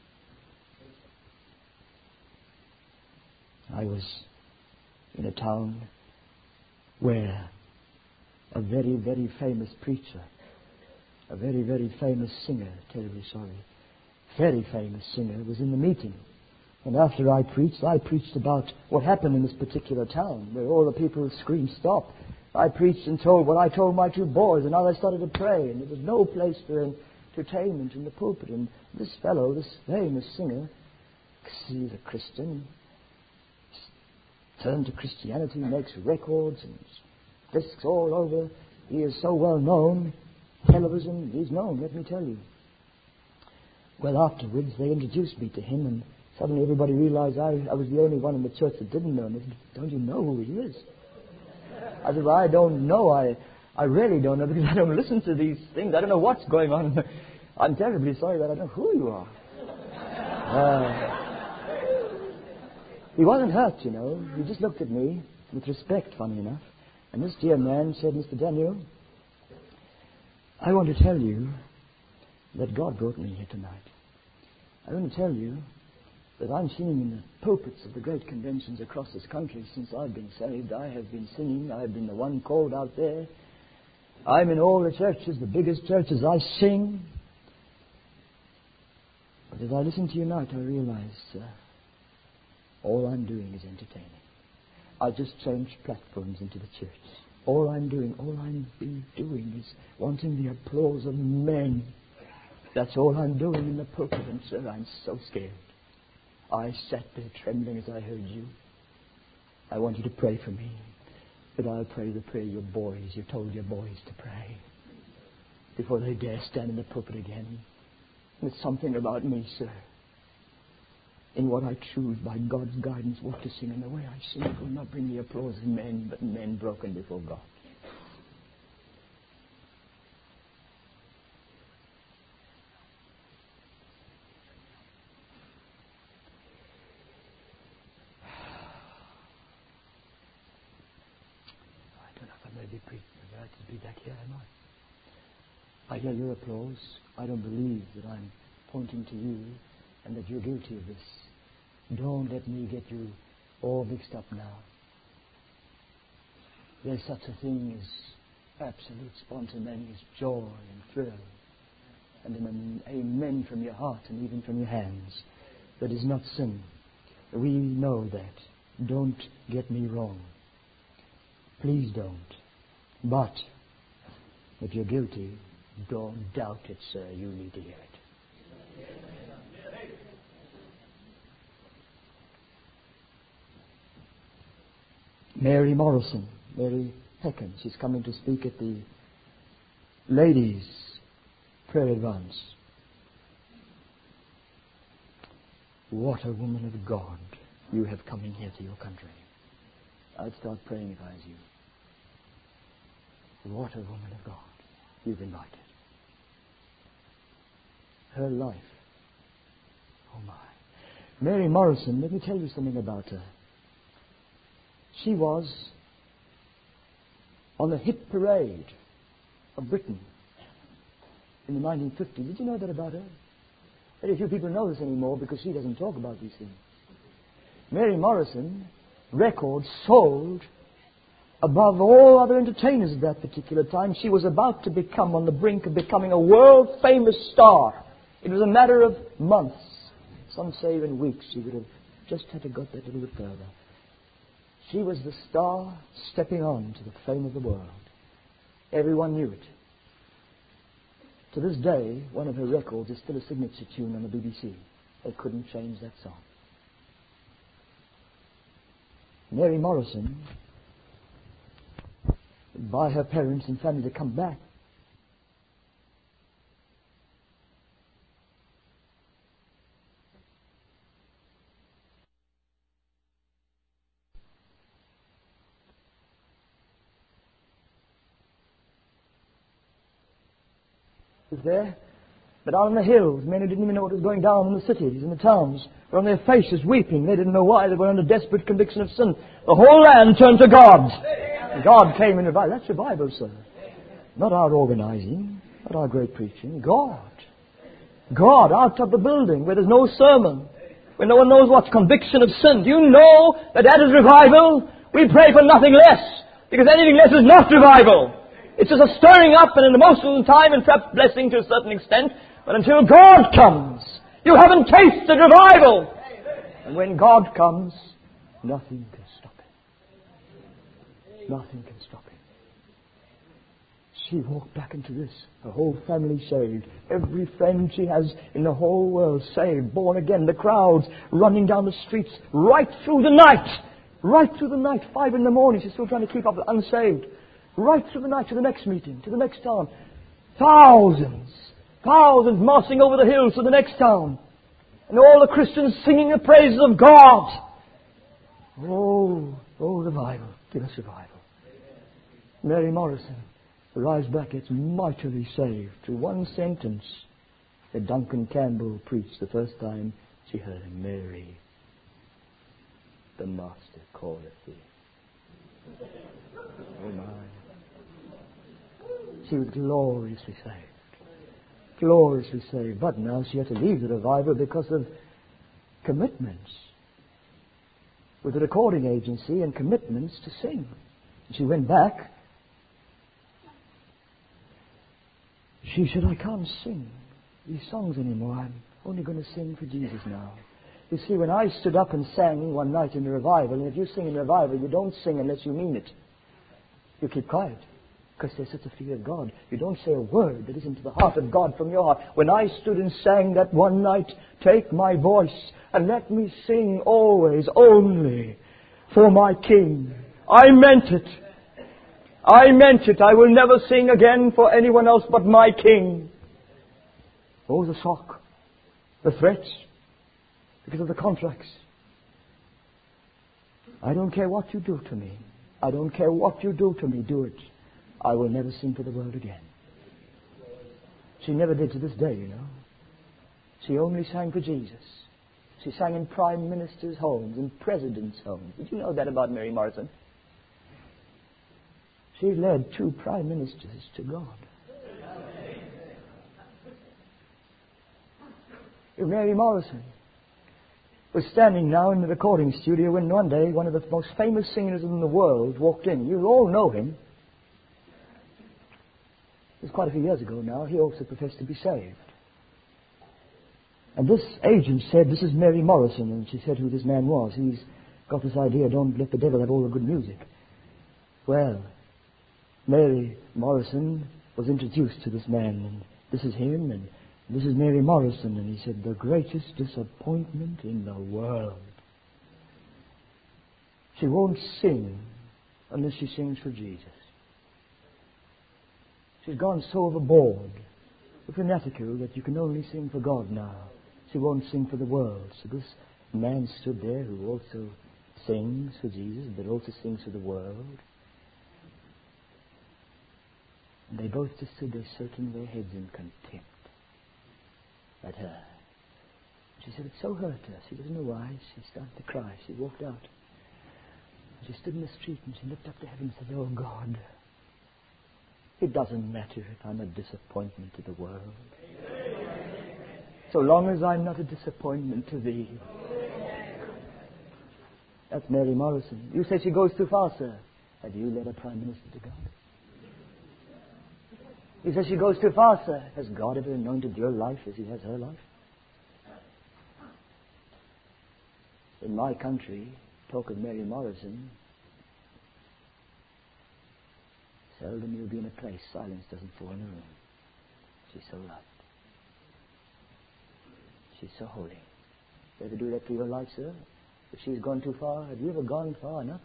I was in a town where a very, very famous preacher, a very, very famous singer, very famous singer, was in the meeting. And after I preached about what happened in this particular town, where all the people screamed, "Stop." I preached and told what I told my two boys, and now they started to pray, and there was no place for entertainment in the pulpit. And this fellow, this famous singer, he's a Christian, turned to Christianity, makes records and discs all over. He is so well known, television, he's known, let me tell you. Well, afterwards, they introduced me to him, and suddenly everybody realized I was the only one in the church that didn't know him. They said, "Don't you know who he is?" I said, "Well, I don't know. I really don't know, because I don't listen to these things. I don't know what's going on. I'm terribly sorry that I don't know who you are." He wasn't hurt, you know. He just looked at me with respect, funny enough. And this dear man said, "Mr. Daniel, I want to tell you that God brought me here tonight. I want to tell you that I'm singing in the pulpits of the great conventions across this country since I've been saved. I have been singing. I've been the one called out there. I'm in all the churches, the biggest churches. I sing. But as I listen to you tonight, I realize all I'm doing is entertaining. I've just changed platforms into the church. All I'm doing is wanting the applause of men. That's all I'm doing in the pulpit, and sir, I'm so scared. I sat there trembling as I heard you. I want you to pray for me, but I'll pray the prayer you told your boys to pray before they dare stand in the pulpit again. It's something about me, sir. In what I choose by God's guidance, what to sing and the way I sing, it will not bring me applause of men, but men broken before God. I don't know if I may be allowed to be back here, am I? I hear your applause. I don't believe that I'm pointing to you and that you're guilty of this. Don't let me get you all mixed up now. There's such a thing as absolute spontaneous joy and thrill, and an amen from your heart and even from your hands. That is not sin. We know that. Don't get me wrong. Please don't. But if you're guilty, don't doubt it, sir. You need to hear it. Mary Morrison, Mary Peckham, she's coming to speak at the ladies' prayer advance. What a woman of God you have coming here to your country. I'd start praying if I was you. What a woman of God you've invited. Her life. Oh my. Mary Morrison, let me tell you something about her. She was on the hit parade of Britain in the 1950s. Did you know that about her? Very few people know this anymore because she doesn't talk about these things. Mary Morrison records sold above all other entertainers at that particular time. She was about to become on the brink of becoming a world-famous star. It was a matter of months. Some say even weeks. She would have just had to go that little bit further. She was the star stepping on to the fame of the world. Everyone knew it. To this day, one of her records is still a signature tune on the BBC. They couldn't change that song. Mary Morrison, by her parents and family to come back, was there, but out on the hills, men who didn't even know what was going down in the cities, in the towns, were on their faces weeping. They didn't know why. They were under desperate conviction of sin. The whole land turned to God. God came in revival. That's revival, sir. Not our organizing, not our great preaching. God. God out of the building where there's no sermon, where no one knows what's conviction of sin. Do you know that that is revival? We pray for nothing less, because anything less is not revival. It's just a stirring up and an emotional time and perhaps blessing to a certain extent. But until God comes, you haven't tasted revival. And when God comes, nothing can stop it. Nothing can stop it. She walked back into this. Her whole family saved. Every friend she has in the whole world saved, born again. The crowds running down the streets right through the night. Right through the night. 5 in the morning. She's still trying to keep up with unsaved. Right through the night to the next meeting, to the next town. Thousands marching over the hills to the next town. And all the Christians singing the praises of God. Oh, revival. Give us revival. Mary Morrison, Rise Brackets, mightily saved through one sentence that Duncan Campbell preached the first time she heard him. Mary, the Master calleth thee. Oh my. She was gloriously saved. Gloriously saved. But now she had to leave the revival because of commitments with the recording agency and commitments to sing. She went back. She said, I can't sing these songs anymore. I'm only going to sing for Jesus now. You see, when I stood up and sang one night in the revival, and if you sing in revival, you don't sing unless you mean it. You keep quiet. Because there's such a fear of God. You don't say a word that isn't to the heart of God from your heart. When I stood and sang that one night, take my voice and let me sing always, only for my King. I meant it. I meant it. I will never sing again for anyone else but my King. Oh, the shock. the threats, because of the contracts. I don't care what you do to me. I don't care what you do to me. Do it. I will never sing for the world again. She never did to this day, you know. She only sang for Jesus. She sang in prime ministers' homes, in presidents' homes. Did you know that about Mary Morrison? She led 2 prime ministers to God. Mary Morrison was standing now in the recording studio when one day one of the most famous singers in the world walked in. You all know him. It was quite a few years ago now. He also professed to be saved. And this agent said, "This is Mary Morrison." And she said who this man was. He's got this idea, don't let the devil have all the good music. Well, Mary Morrison was introduced to this man. And this is him, and this is Mary Morrison. And he said, "The greatest disappointment in the world. She won't sing unless she sings for Jesus. She's gone so overboard, fanatical, that you can only sing for God now. She won't sing for the world." So this man stood there who also sings for Jesus, but also sings for the world. And they both just stood there shaking their heads in contempt at her. She said it so hurt her. She doesn't know why. She started to cry. She walked out. She stood in the street and she looked up to heaven and said, "Oh God, it doesn't matter if I'm a disappointment to the world, so long as I'm not a disappointment to Thee." That's Mary Morrison. You say she goes too far, sir. Have you led a prime minister to God? You say she goes too far, sir. Has God ever anointed your life as He has her life? In my country, talk of Mary Morrison, seldom you'll be in a place silence doesn't fall in a room. She's so loved. She's so holy. You ever do that to your life, sir? If she's gone too far, have you ever gone far enough?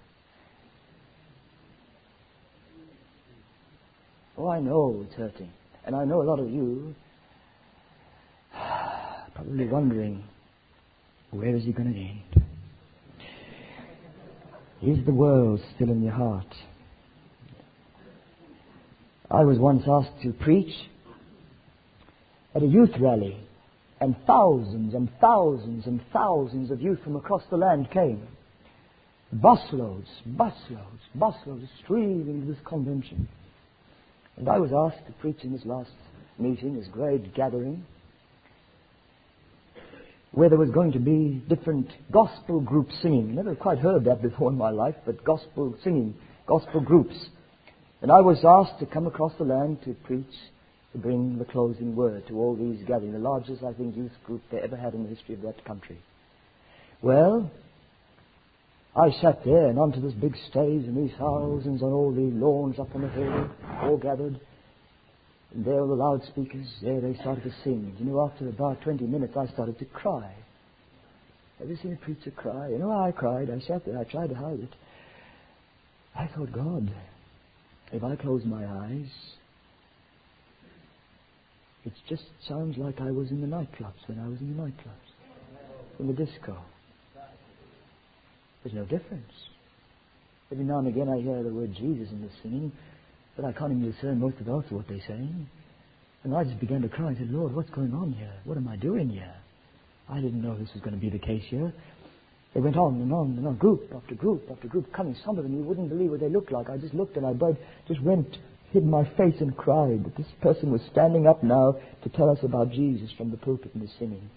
Oh, I know it's hurting. And I know a lot of you probably wondering, where is he going to end? Is the world still in your heart? I was once asked to preach at a youth rally, and thousands and thousands and thousands of youth from across the land came. Busloads streaming to this convention. And I was asked to preach in this last meeting, this great gathering, where there was going to be different gospel groups singing. Never quite heard that before in my life, but gospel singing, gospel groups. And I was asked to come across the land to preach, to bring the closing word to all these gatherings, the largest, I think, youth group they ever had in the history of that country. Well, I sat there and onto this big stage, and these thousands on all the lawns up on the hill, all gathered. And there were the loudspeakers. There they started to sing. You know, after about 20 minutes, I started to cry. Have you seen a preacher cry? You know, I cried. I sat there. I tried to hide it. I thought, God, if I close my eyes, it just sounds like I was in the nightclubs when I was in the nightclubs, in the disco. There's no difference. Every now and again I hear the word Jesus in the singing, but I can't even discern most of what they're saying. And I just began to cry and said, Lord, what's going on here? What am I doing here? I didn't know this was going to be the case here. They went on and on and on, group after group after group coming. Some of them, you wouldn't believe what they looked like. I just looked and I just hid my face and cried that this person was standing up now to tell us about Jesus from the pulpit and the singing.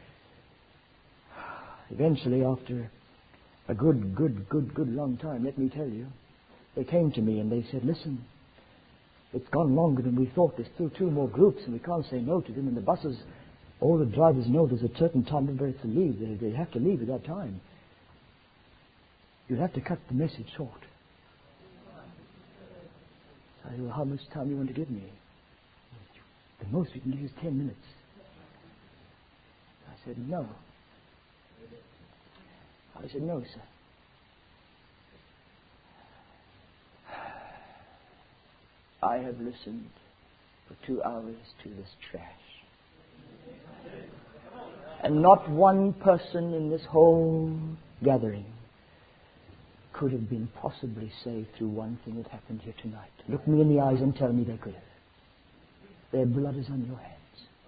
Eventually, after a good long time, let me tell you, they came to me and they said, listen, it's gone longer than we thought. There's still 2 more groups and we can't say no to them. And the buses, all the drivers know there's a certain time when to leave. They have to leave at that time. You'll have to cut the message short. I said, well, how much time do you want to give me? The most we can give is 10 minutes. I said, no. I said, no, sir. I have listened for 2 hours to this trash. And not one person in this whole gathering could have been possibly saved through one thing that happened here tonight. Look me in the eyes and tell me they could have. Their blood is on your hands.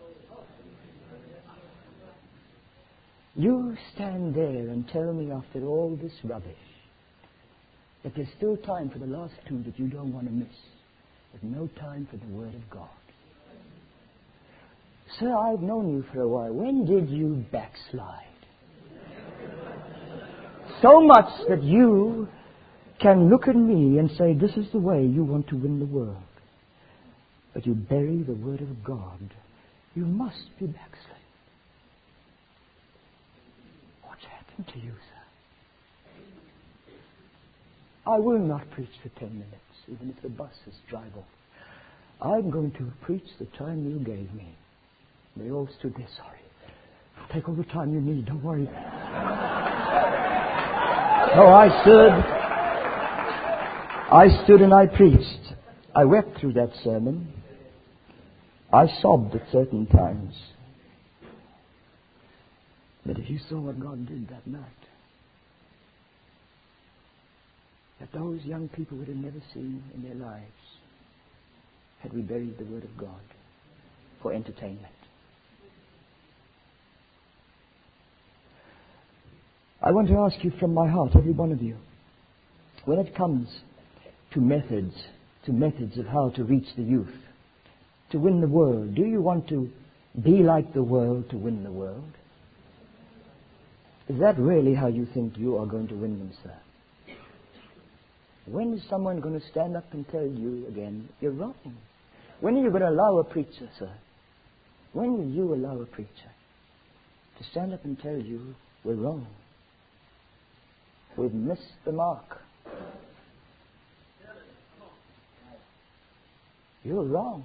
You stand there and tell me after all this rubbish that there's still time for the last two that you don't want to miss. There's no time for the Word of God. Sir, I've known you for a while. When did you backslide? So much that you can look at me and say, this is the way you want to win the world. But you bury the Word of God. You must be backsliding. What's happened to you, sir? I will not preach for 10 minutes, even if the buses drive off. I'm going to preach the time you gave me. They all stood there, sorry. Take all the time you need, don't worry. So I stood and I preached. I wept through that sermon. I sobbed at certain times. But if you saw what God did that night, that those young people would have never seen in their lives had we buried the Word of God for entertainment. I want to ask you from my heart, every one of you, when it comes to methods of how to reach the youth, to win the world, do you want to be like the world to win the world? Is that really how you think you are going to win them, sir? When is someone going to stand up and tell you again, you're wrong? When are you going to allow a preacher, sir? When will you allow a preacher to stand up and tell you, we're wrong? We've missed the mark. You're wrong.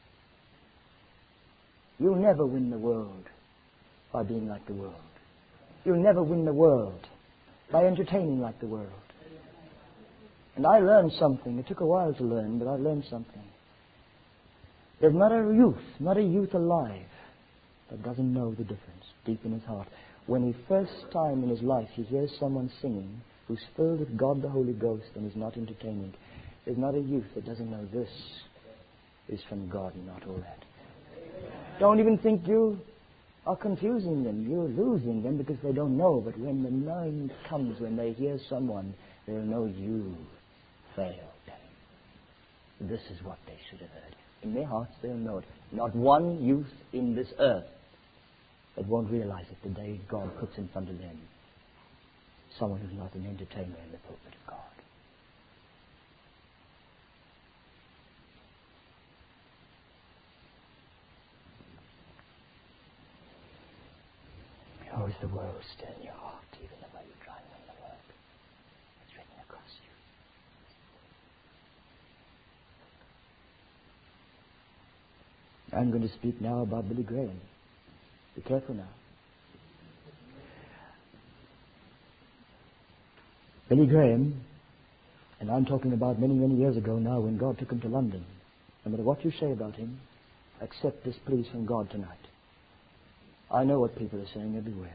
You'll never win the world by being like the world. You'll never win the world by entertaining like the world. And I learned something. It took a while to learn, but I learned something. There's not a youth alive that doesn't know the difference deep in his heart. When he first time in his life he hears someone singing who's filled with God the Holy Ghost and is not entertaining, there's not a youth that doesn't know this is from God and not all that. Don't even think you are confusing them. You're losing them because they don't know. But when the time comes, when they hear someone, they'll know you failed. This is what they should have heard. In their hearts, they'll know it. Not one youth in this earth that won't realize it the day God puts in front of them someone who's not an entertainer in the pulpit of God. How is the world still in your heart, even the way you try and win the world? It's written across you. I'm going to speak now about Billy Graham. Be careful now. Billy Graham, and I'm talking about many, many years ago now when God took him to London. No matter what you say about him, accept this please from God tonight. I know what people are saying everywhere.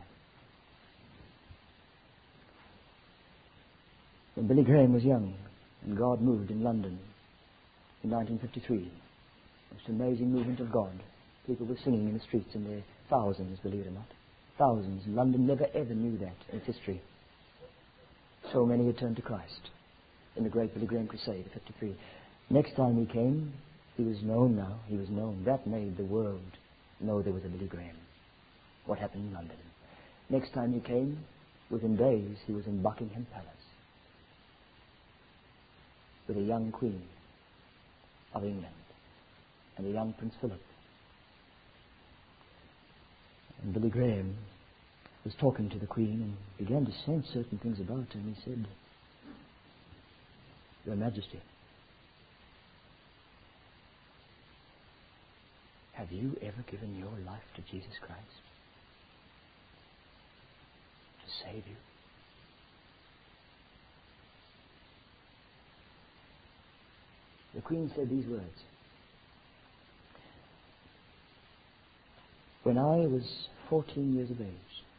When Billy Graham was young and God moved in London in 1953, most amazing movement of God. People were singing in the streets in their thousands, believe it or not. Thousands. London never ever knew that in its history. So many had turned to Christ in the great Billy Graham crusade of 53. Next time he came, he was known now. He was known. That made the world know there was a Billy Graham. What happened in London? Next time he came, within days, he was in Buckingham Palace with a young Queen of England and a young Prince Philip. And Billy Graham was talking to the Queen and began to sense certain things about her. And he said, Your Majesty, have you ever given your life to Jesus Christ to save you? The Queen said these words. When I was 14 years of age,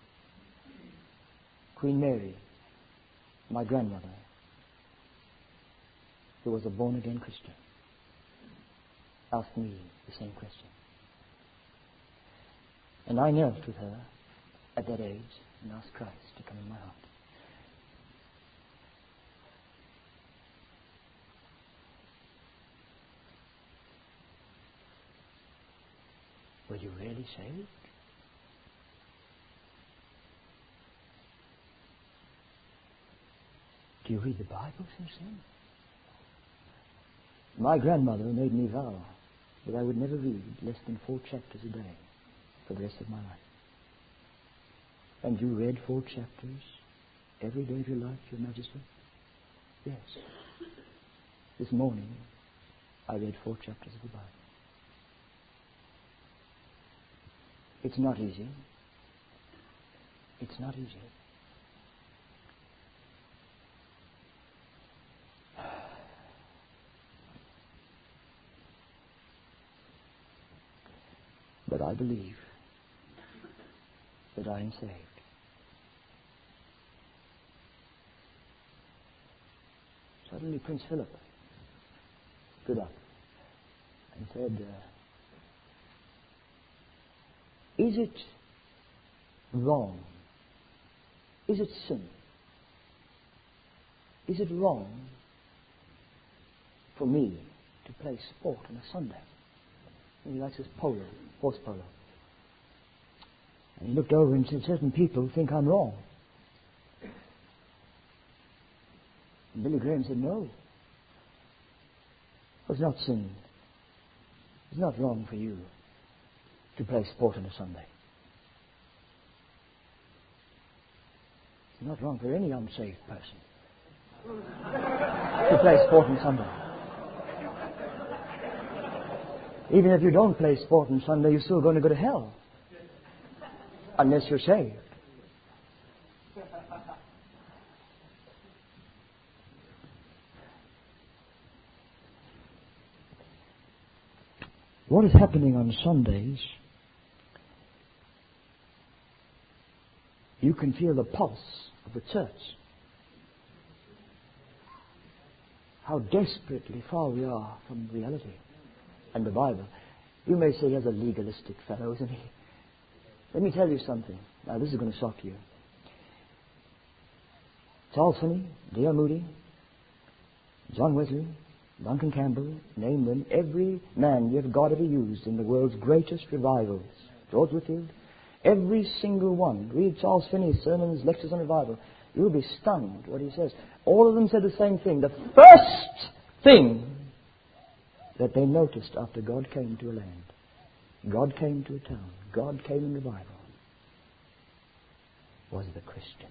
Queen Mary, my grandmother, who was a born-again Christian, asked me the same question. And I knelt with her at that age and asked Christ to come in my heart. Were you really saved? Do you read the Bible since then? My grandmother made me vow that I would never read less than 4 chapters a day for the rest of my life. And you read 4 chapters every day of your life, Your Majesty? Yes. This morning, I read 4 chapters of the Bible. It's not easy. It's not easy. But I believe that I am saved. Suddenly Prince Philip stood up and said, is it wrong? Is it sin? Is it wrong for me to play sport on a Sunday? And he likes his polo, horse polo. And he looked over and said, certain people think I'm wrong. And Billy Graham said, no. It's not sin. It's not wrong for you to play sport on a Sunday. It's not wrong for any unsaved person to play sport on Sunday. Even if you don't play sport on Sunday, you're still going to go to hell. Unless you're saved. What is happening on Sundays, you can feel the pulse of the church. How desperately far we are from reality and the Bible. You may say, he's a legalistic fellow, isn't he? Let me tell you something. Now, this is going to shock you. Charles Finney, D.L. Moody, John Wesley, Duncan Campbell, name them, every man yet God ever used in the world's greatest revivals, George Whitefield, every single one. Read Charles Finney's sermons, lectures on revival. You'll be stunned what he says. All of them said the same thing. The first thing that they noticed after God came to a land, God came to a town, God came in revival, was the Christians.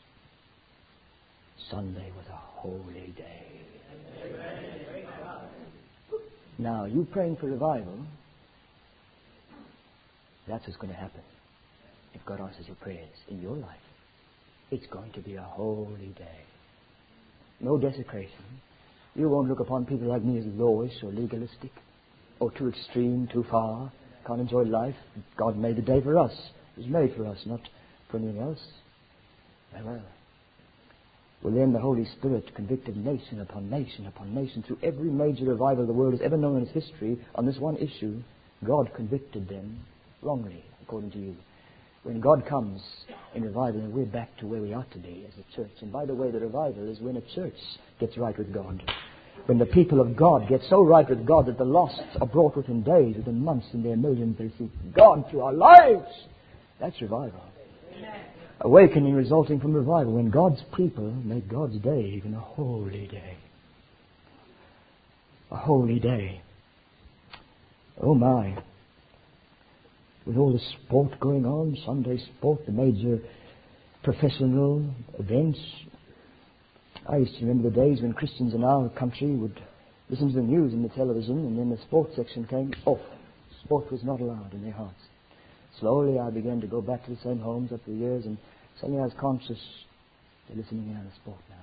Sunday was a holy day. Now, you praying for revival, that's what's going to happen. If God answers your prayers in your life, it's going to be a holy day. No desecration. You won't look upon people like me as lawish or legalistic or too extreme, too far. Can't enjoy life. God made the day for us. It was made for us, not for anything else. Well, then the Holy Spirit convicted nation upon nation upon nation through every major revival the world has ever known in its history on this one issue. God convicted them wrongly, according to you. When God comes in revival, and we're back to where we are today as a church. And by the way, the revival is when a church gets right with God. When the people of God get so right with God that the lost are brought within days, within months, and their millions they see God through our lives. That's revival. Amen. Awakening resulting from revival, when God's people make God's day even a holy day. A holy day. Oh my. With all the sport going on, Sunday sport, the major professional events. I used to remember the days when Christians in our country would listen to the news and the television, and then the sports section came off. Sport was not allowed in their hearts. Slowly I began to go back to the same homes up the years, and suddenly I was conscious they're listening in on the sport now.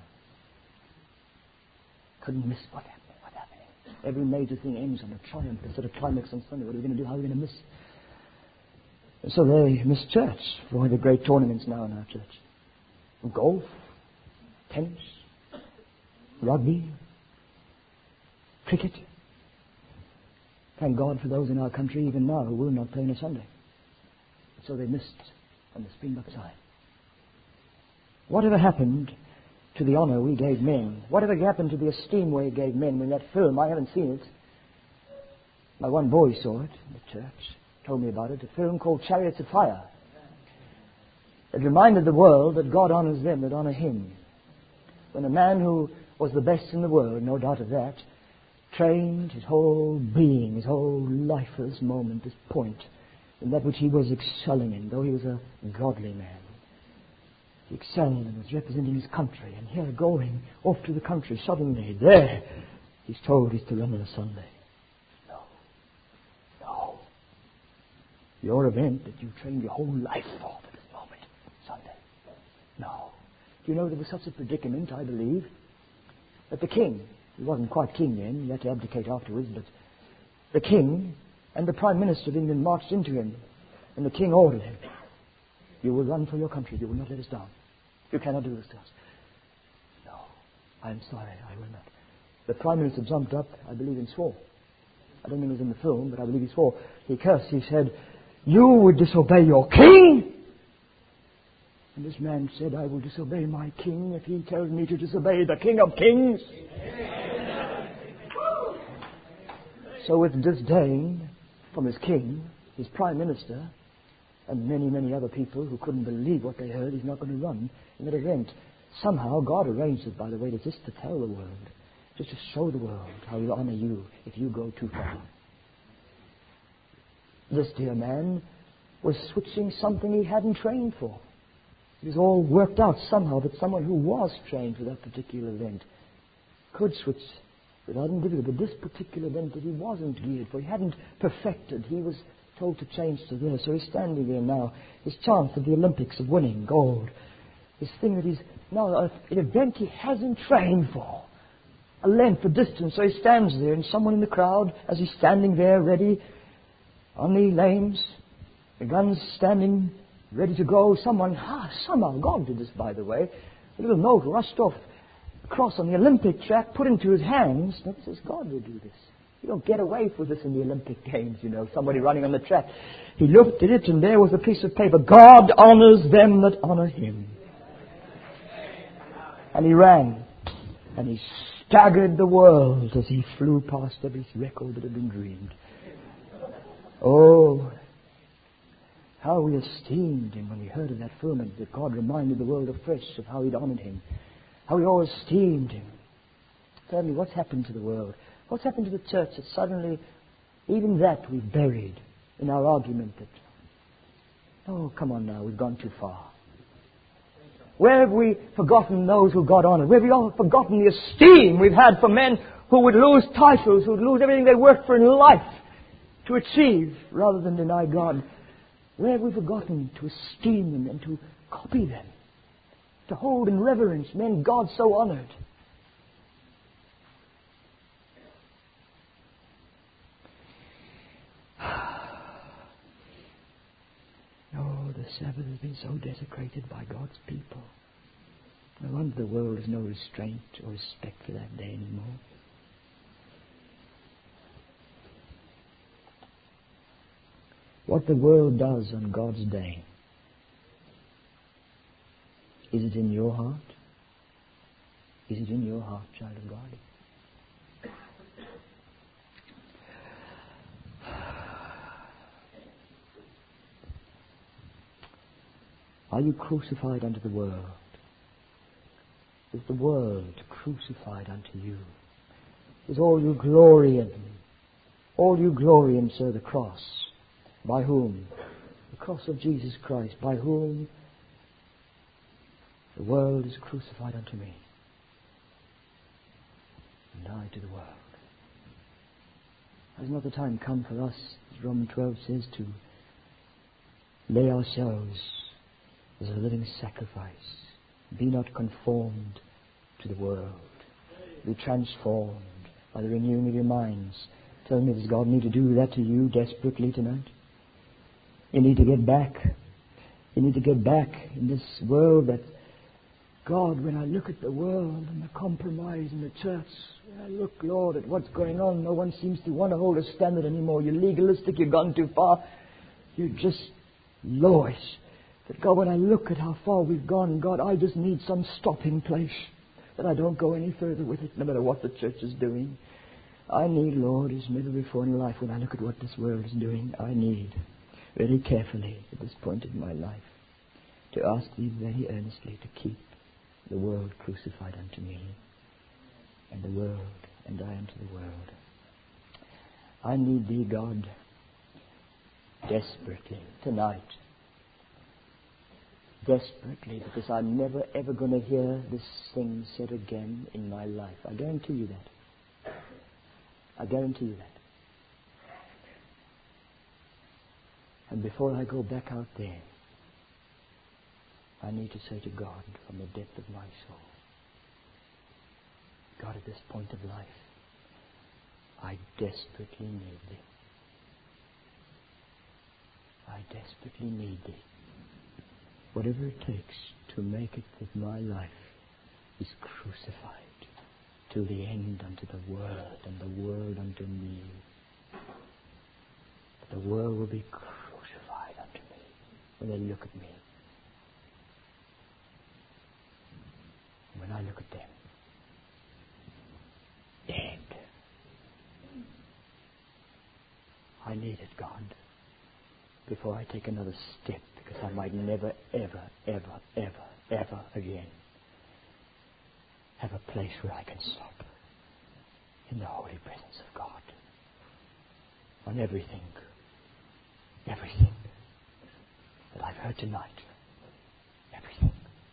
Couldn't miss what's happening. Every major thing ends on a triumph instead of climax on Sunday. What are we going to do? How are we going to miss? So they miss church for one of the great tournaments now in our church. Golf, tennis, rugby, cricket. Thank God for those in our country even now who will not play on a Sunday. So they missed on the Springbok side. Whatever happened to the honor we gave men? Whatever happened to the esteem we gave men when that film, I haven't seen it. My one boy saw it in the church, told me about it, a film called Chariots of Fire. It reminded the world that God honors them that honor Him. When a man who was the best in the world, no doubt of that, trained his whole being, his whole life for this moment, this point, in that which he was excelling in, though he was a godly man. He excelled and was representing his country, and here going off to the country, suddenly, there, he's told he's to run on a Sunday. No. Your event that you trained your whole life for this moment, Sunday. No. Do you know there was such a predicament, I believe, that the king, he wasn't quite king then, he had to abdicate afterwards, but the king and the Prime Minister of England marched into him, and the king ordered him, you will run for your country, you will not let us down. You cannot do this to us. No, I am sorry, I will not. The Prime Minister jumped up, I believe, and swore. I don't think it was in the film, but I believe he swore. He cursed, he said, you would disobey your king? And this man said, I will disobey my king if he tells me to disobey the King of Kings. So with disdain from his king, his Prime Minister, and many, many other people who couldn't believe what they heard, he's not going to run in that event. Somehow God arranged it, by the way, just to tell the world, just to show the world how He'll honor you if you go too far. This dear man was switching something he hadn't trained for. It was all worked out somehow that someone who was trained for that particular event could switch without individual. But this particular event that he wasn't geared for, he hadn't perfected, he was told to change to this. So he's standing there now, his chance of the Olympics of winning gold, this thing that he's now, an event he hasn't trained for, a length, a distance. So he stands there, and someone in the crowd, as he's standing there ready on the lanes, the guns standing ready to go, somehow, God did this, by the way, a little note rushed off across on the Olympic track, put into his hands. That says God will do this. You don't get away with this in the Olympic Games, you know, somebody running on the track. He looked at it, and there was a piece of paper. God honors them that honor Him. And he ran, and he staggered the world as he flew past every record that had been dreamed. Oh, how we esteemed him when we heard of that film, and that God reminded the world afresh of how He'd honored him. How we all esteemed him. Tell me, what's happened to the world? What's happened to the church that suddenly, even that we've buried in our argument that, oh, come on now, we've gone too far. Where have we forgotten those who God honored? Where have we all forgotten the esteem we've had for men who would lose titles, who would lose everything they worked for in life to achieve rather than deny God? Where have we forgotten to esteem them and to copy them? To hold in reverence men God so honored? Oh, the Sabbath has been so desecrated by God's people. No wonder the world has no restraint or respect for that day anymore. What the world does on God's day, is it in your heart? Is it in your heart, child of God? Are you crucified unto the world? Is the world crucified unto you? Is all you glory in, sir, the cross? By whom? The cross of Jesus Christ, by whom the world is crucified unto me, and I to the world. Has not the time come for us, as Romans 12 says, to lay ourselves as a living sacrifice? Be not conformed to the world. Be transformed by the renewing of your minds. Tell me, does God need to do that to you desperately tonight? You need to get back. You need to get back in this world that, God, when I look at the world and the compromise in the church, when I look, Lord, at what's going on, no one seems to want to hold a standard anymore. You're legalistic, you've gone too far. You're just lowish. But God, when I look at how far we've gone, God, I just need some stopping place, that I don't go any further with it, no matter what the church is doing. I need, Lord, as never before in life, when I look at what this world is doing, I need, very carefully at this point in my life, to ask Thee very earnestly to keep the world crucified unto me, and the world, and I unto the world. I need Thee, God, desperately tonight. Desperately, because I'm never ever going to hear this thing said again in my life. I guarantee you that. I guarantee you that. And before I go back out there, I need to say to God from the depth of my soul, God, at this point of life, I desperately need Thee. I desperately need Thee. Whatever it takes to make it that my life is crucified to the end unto the Word, and the Word unto me. That the world will be crucified unto me when they look at me. When I look at them, dead. I need it, God, before I take another step, because I might never, ever, ever, ever, ever again have a place where I can stop in the holy presence of God on everything that I've heard tonight. Everything.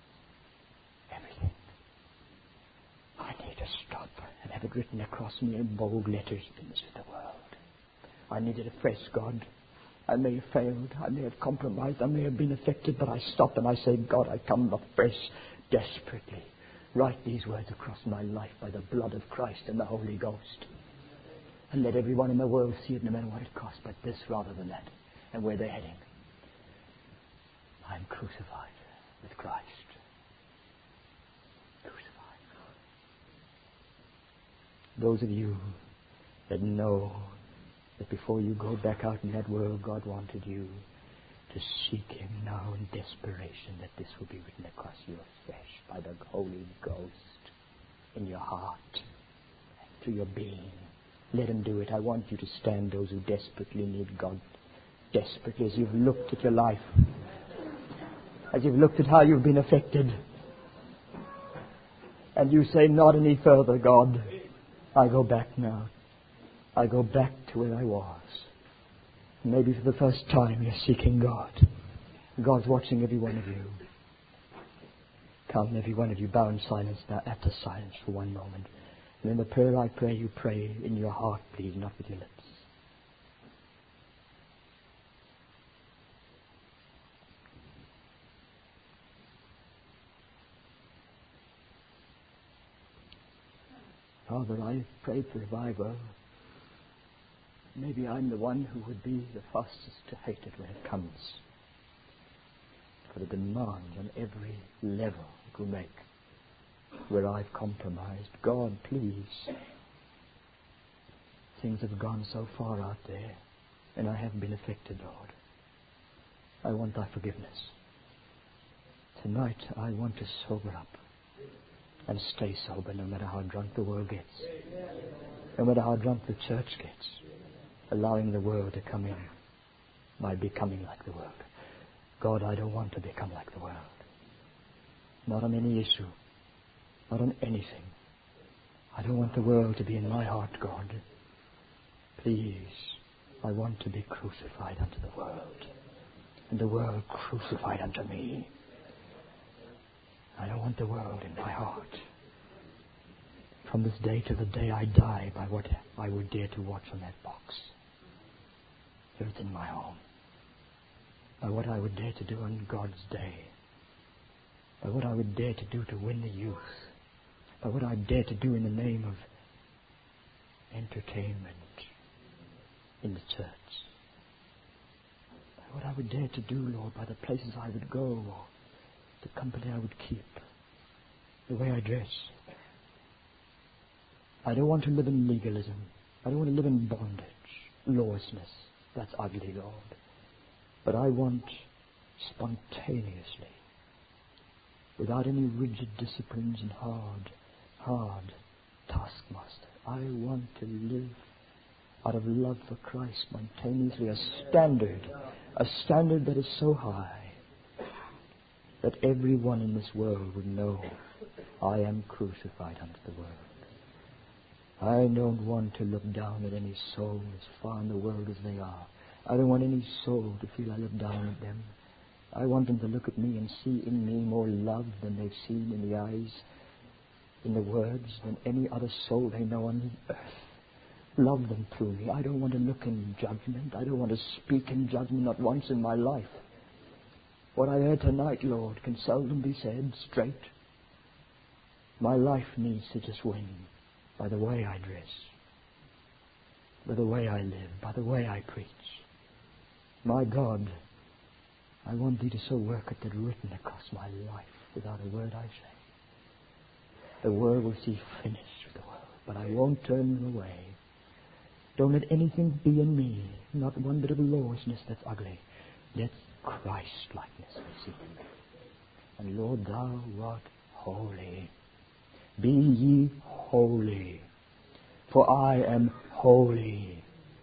I need to stop and have it written across me in bold letters in the world. I need it afresh, God. I may have failed, I may have compromised, I may have been affected, but I stop and I say, God, I come afresh, desperately. Write these words across my life by the blood of Christ and the Holy Ghost. And let everyone in the world see it, no matter what it costs, but this rather than that, and where they're heading. I'm crucified with Christ. Crucified. Those of you that know that before you go back out in that world, God wanted you to seek Him now in desperation, that this will be written across your flesh by the Holy Ghost in your heart, to your being. Let Him do it. I want you to stand, those who desperately need God, desperately, as you've looked at your life, as you've looked at how you've been affected, and you say, not any further, God. I go back now. I go back to where I was. Maybe for the first time you're seeking God. God's watching every one of you. Come, every one of you, bow in silence now, after silence for one moment. And then the prayer I pray, you pray in your heart, please, not with your lips. Father, I pray for revival. Maybe I'm the one who would be the fastest to hate it when it comes. For the demands on every level it will make where I've compromised. God, please. Things have gone so far out there, and I haven't been affected, Lord. I want Thy forgiveness. Tonight I want to sober up and stay sober, no matter how drunk the world gets, no matter how drunk the church gets, allowing the world to come in by becoming like the world. God, I don't want to become like the world. Not on any issue, not on anything. I don't want the world to be in my heart, God. Please, I want to be crucified unto the world, and the world crucified unto me. I don't want the world in my heart. From this day to the day I die, by what I would dare to watch on that box. Here it's in my home. By what I would dare to do on God's day. By what I would dare to do to win the youth. By what I dare to do in the name of entertainment in the church. By what I would dare to do, Lord, by the places I would go, or the company I would keep, the way I dress. I don't want to live in legalism. I don't want to live in bondage, lawlessness. That's ugly, Lord. But I want spontaneously, without any rigid disciplines and hard taskmaster. I want to live out of love for Christ spontaneously, a standard that is so high that everyone in this world would know I am crucified unto the world. I don't want to look down at any soul as far in the world as they are. I don't want any soul to feel I look down at them. I want them to look at me and see in me more love than they've seen in the eyes, in the words, than any other soul they know on earth. Love them through me. I don't want to look in judgment. I don't want to speak in judgment, not once in my life. What I heard tonight, Lord, can seldom be said straight. My life needs to just win by the way I dress, by the way I live, by the way I preach. My God, I want Thee to so work at that written across my life without a word I say. The world will see finished with the world, but I won't turn them away. Don't let anything be in me, not one bit of lawlessness that's ugly. Let Christ-likeness be seen in me. And Lord, Thou art holy. Be ye holy, for I am holy.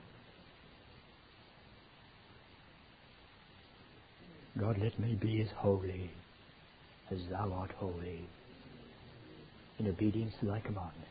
God, let me be as holy as Thou art holy, in obedience to Thy commandment.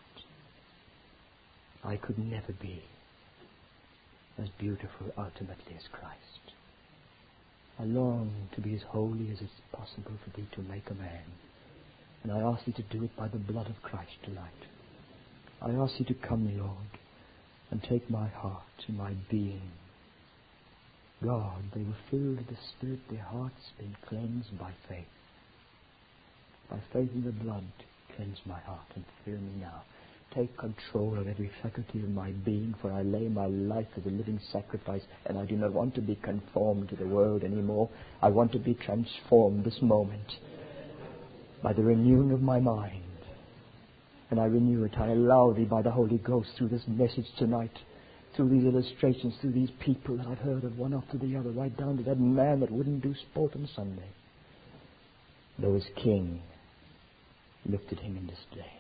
I could never be as beautiful ultimately as Christ. I long to be as holy as it's possible for Thee to make a man. And I ask Thee to do it by the blood of Christ tonight. I ask Thee to come, Lord, and take my heart and my being. God, they were filled with the Spirit, their hearts been cleansed by faith. By faith in the blood, cleanse my heart and fill me now. Take control of every faculty of my being, for I lay my life as a living sacrifice, and I do not want to be conformed to the world anymore. I want to be transformed this moment by the renewing of my mind. And I renew it. I allow Thee by the Holy Ghost through this message tonight, through these illustrations, through these people that I've heard of one after the other, right down to that man that wouldn't do sport on Sunday. Though his king looked at him in disdain.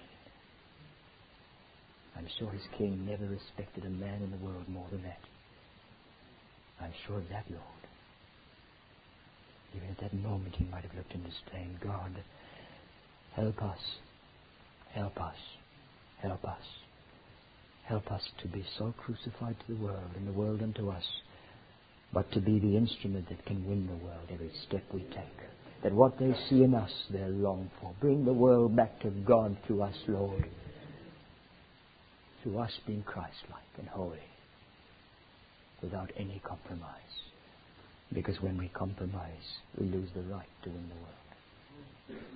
I'm sure his king never respected a man in the world more than that. I'm sure of that, Lord. Even at that moment he might have looked in disdain. God, help us. Help us. Help us. Help us to be so crucified to the world and the world unto us, but to be the instrument that can win the world every step we take. That what they see in us, they long for. Bring the world back to God through us, Lord. Through us being Christ-like and holy, without any compromise. Because when we compromise, we lose the right to win the world.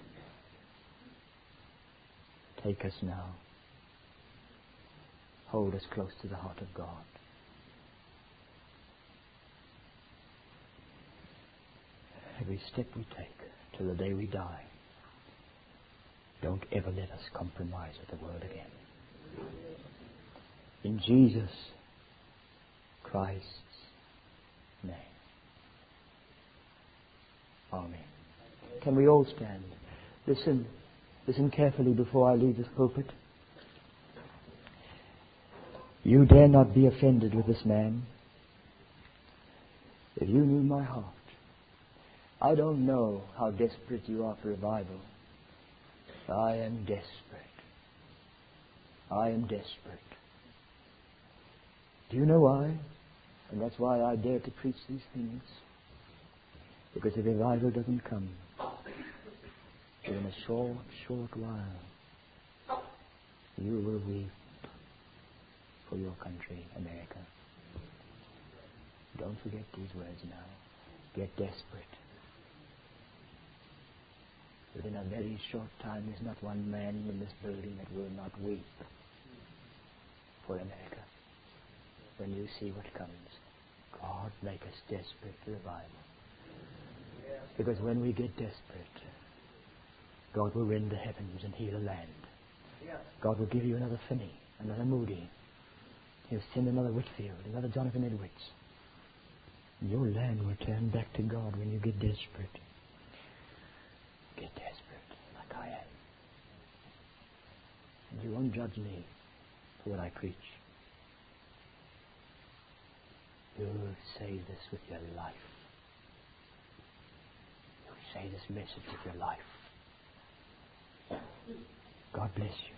Take us now. Hold us close to the heart of God. Every step we take till the day we die, don't ever let us compromise with the world again. In Jesus Christ's name. Amen. Can we all stand? Listen carefully before I leave this pulpit. You dare not be offended with this man. If you knew my heart, I don't know how desperate you are for revival. I am desperate. I am desperate. Do you know why? And that's why I dare to preach these things. Because if revival doesn't come, within a short while, you will weep for your country, America. Don't forget these words now. Get desperate. Within a very short time, there's not one man in this building that will not weep for America when you see what comes. God, make us desperate for revival. Because when we get desperate, God will rend the heavens and heal a land. God will give you another Finney, another Moody. He'll send another Whitfield, another Jonathan Edwards. And your land will turn back to God when you get desperate. Get desperate, like I am. And you won't judge me for what I preach. You'll say this with your life. You'll say this message with your life. God bless you.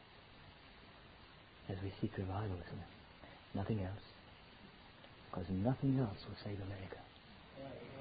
As we seek revival, isn't it? Nothing else. Because nothing else will save America.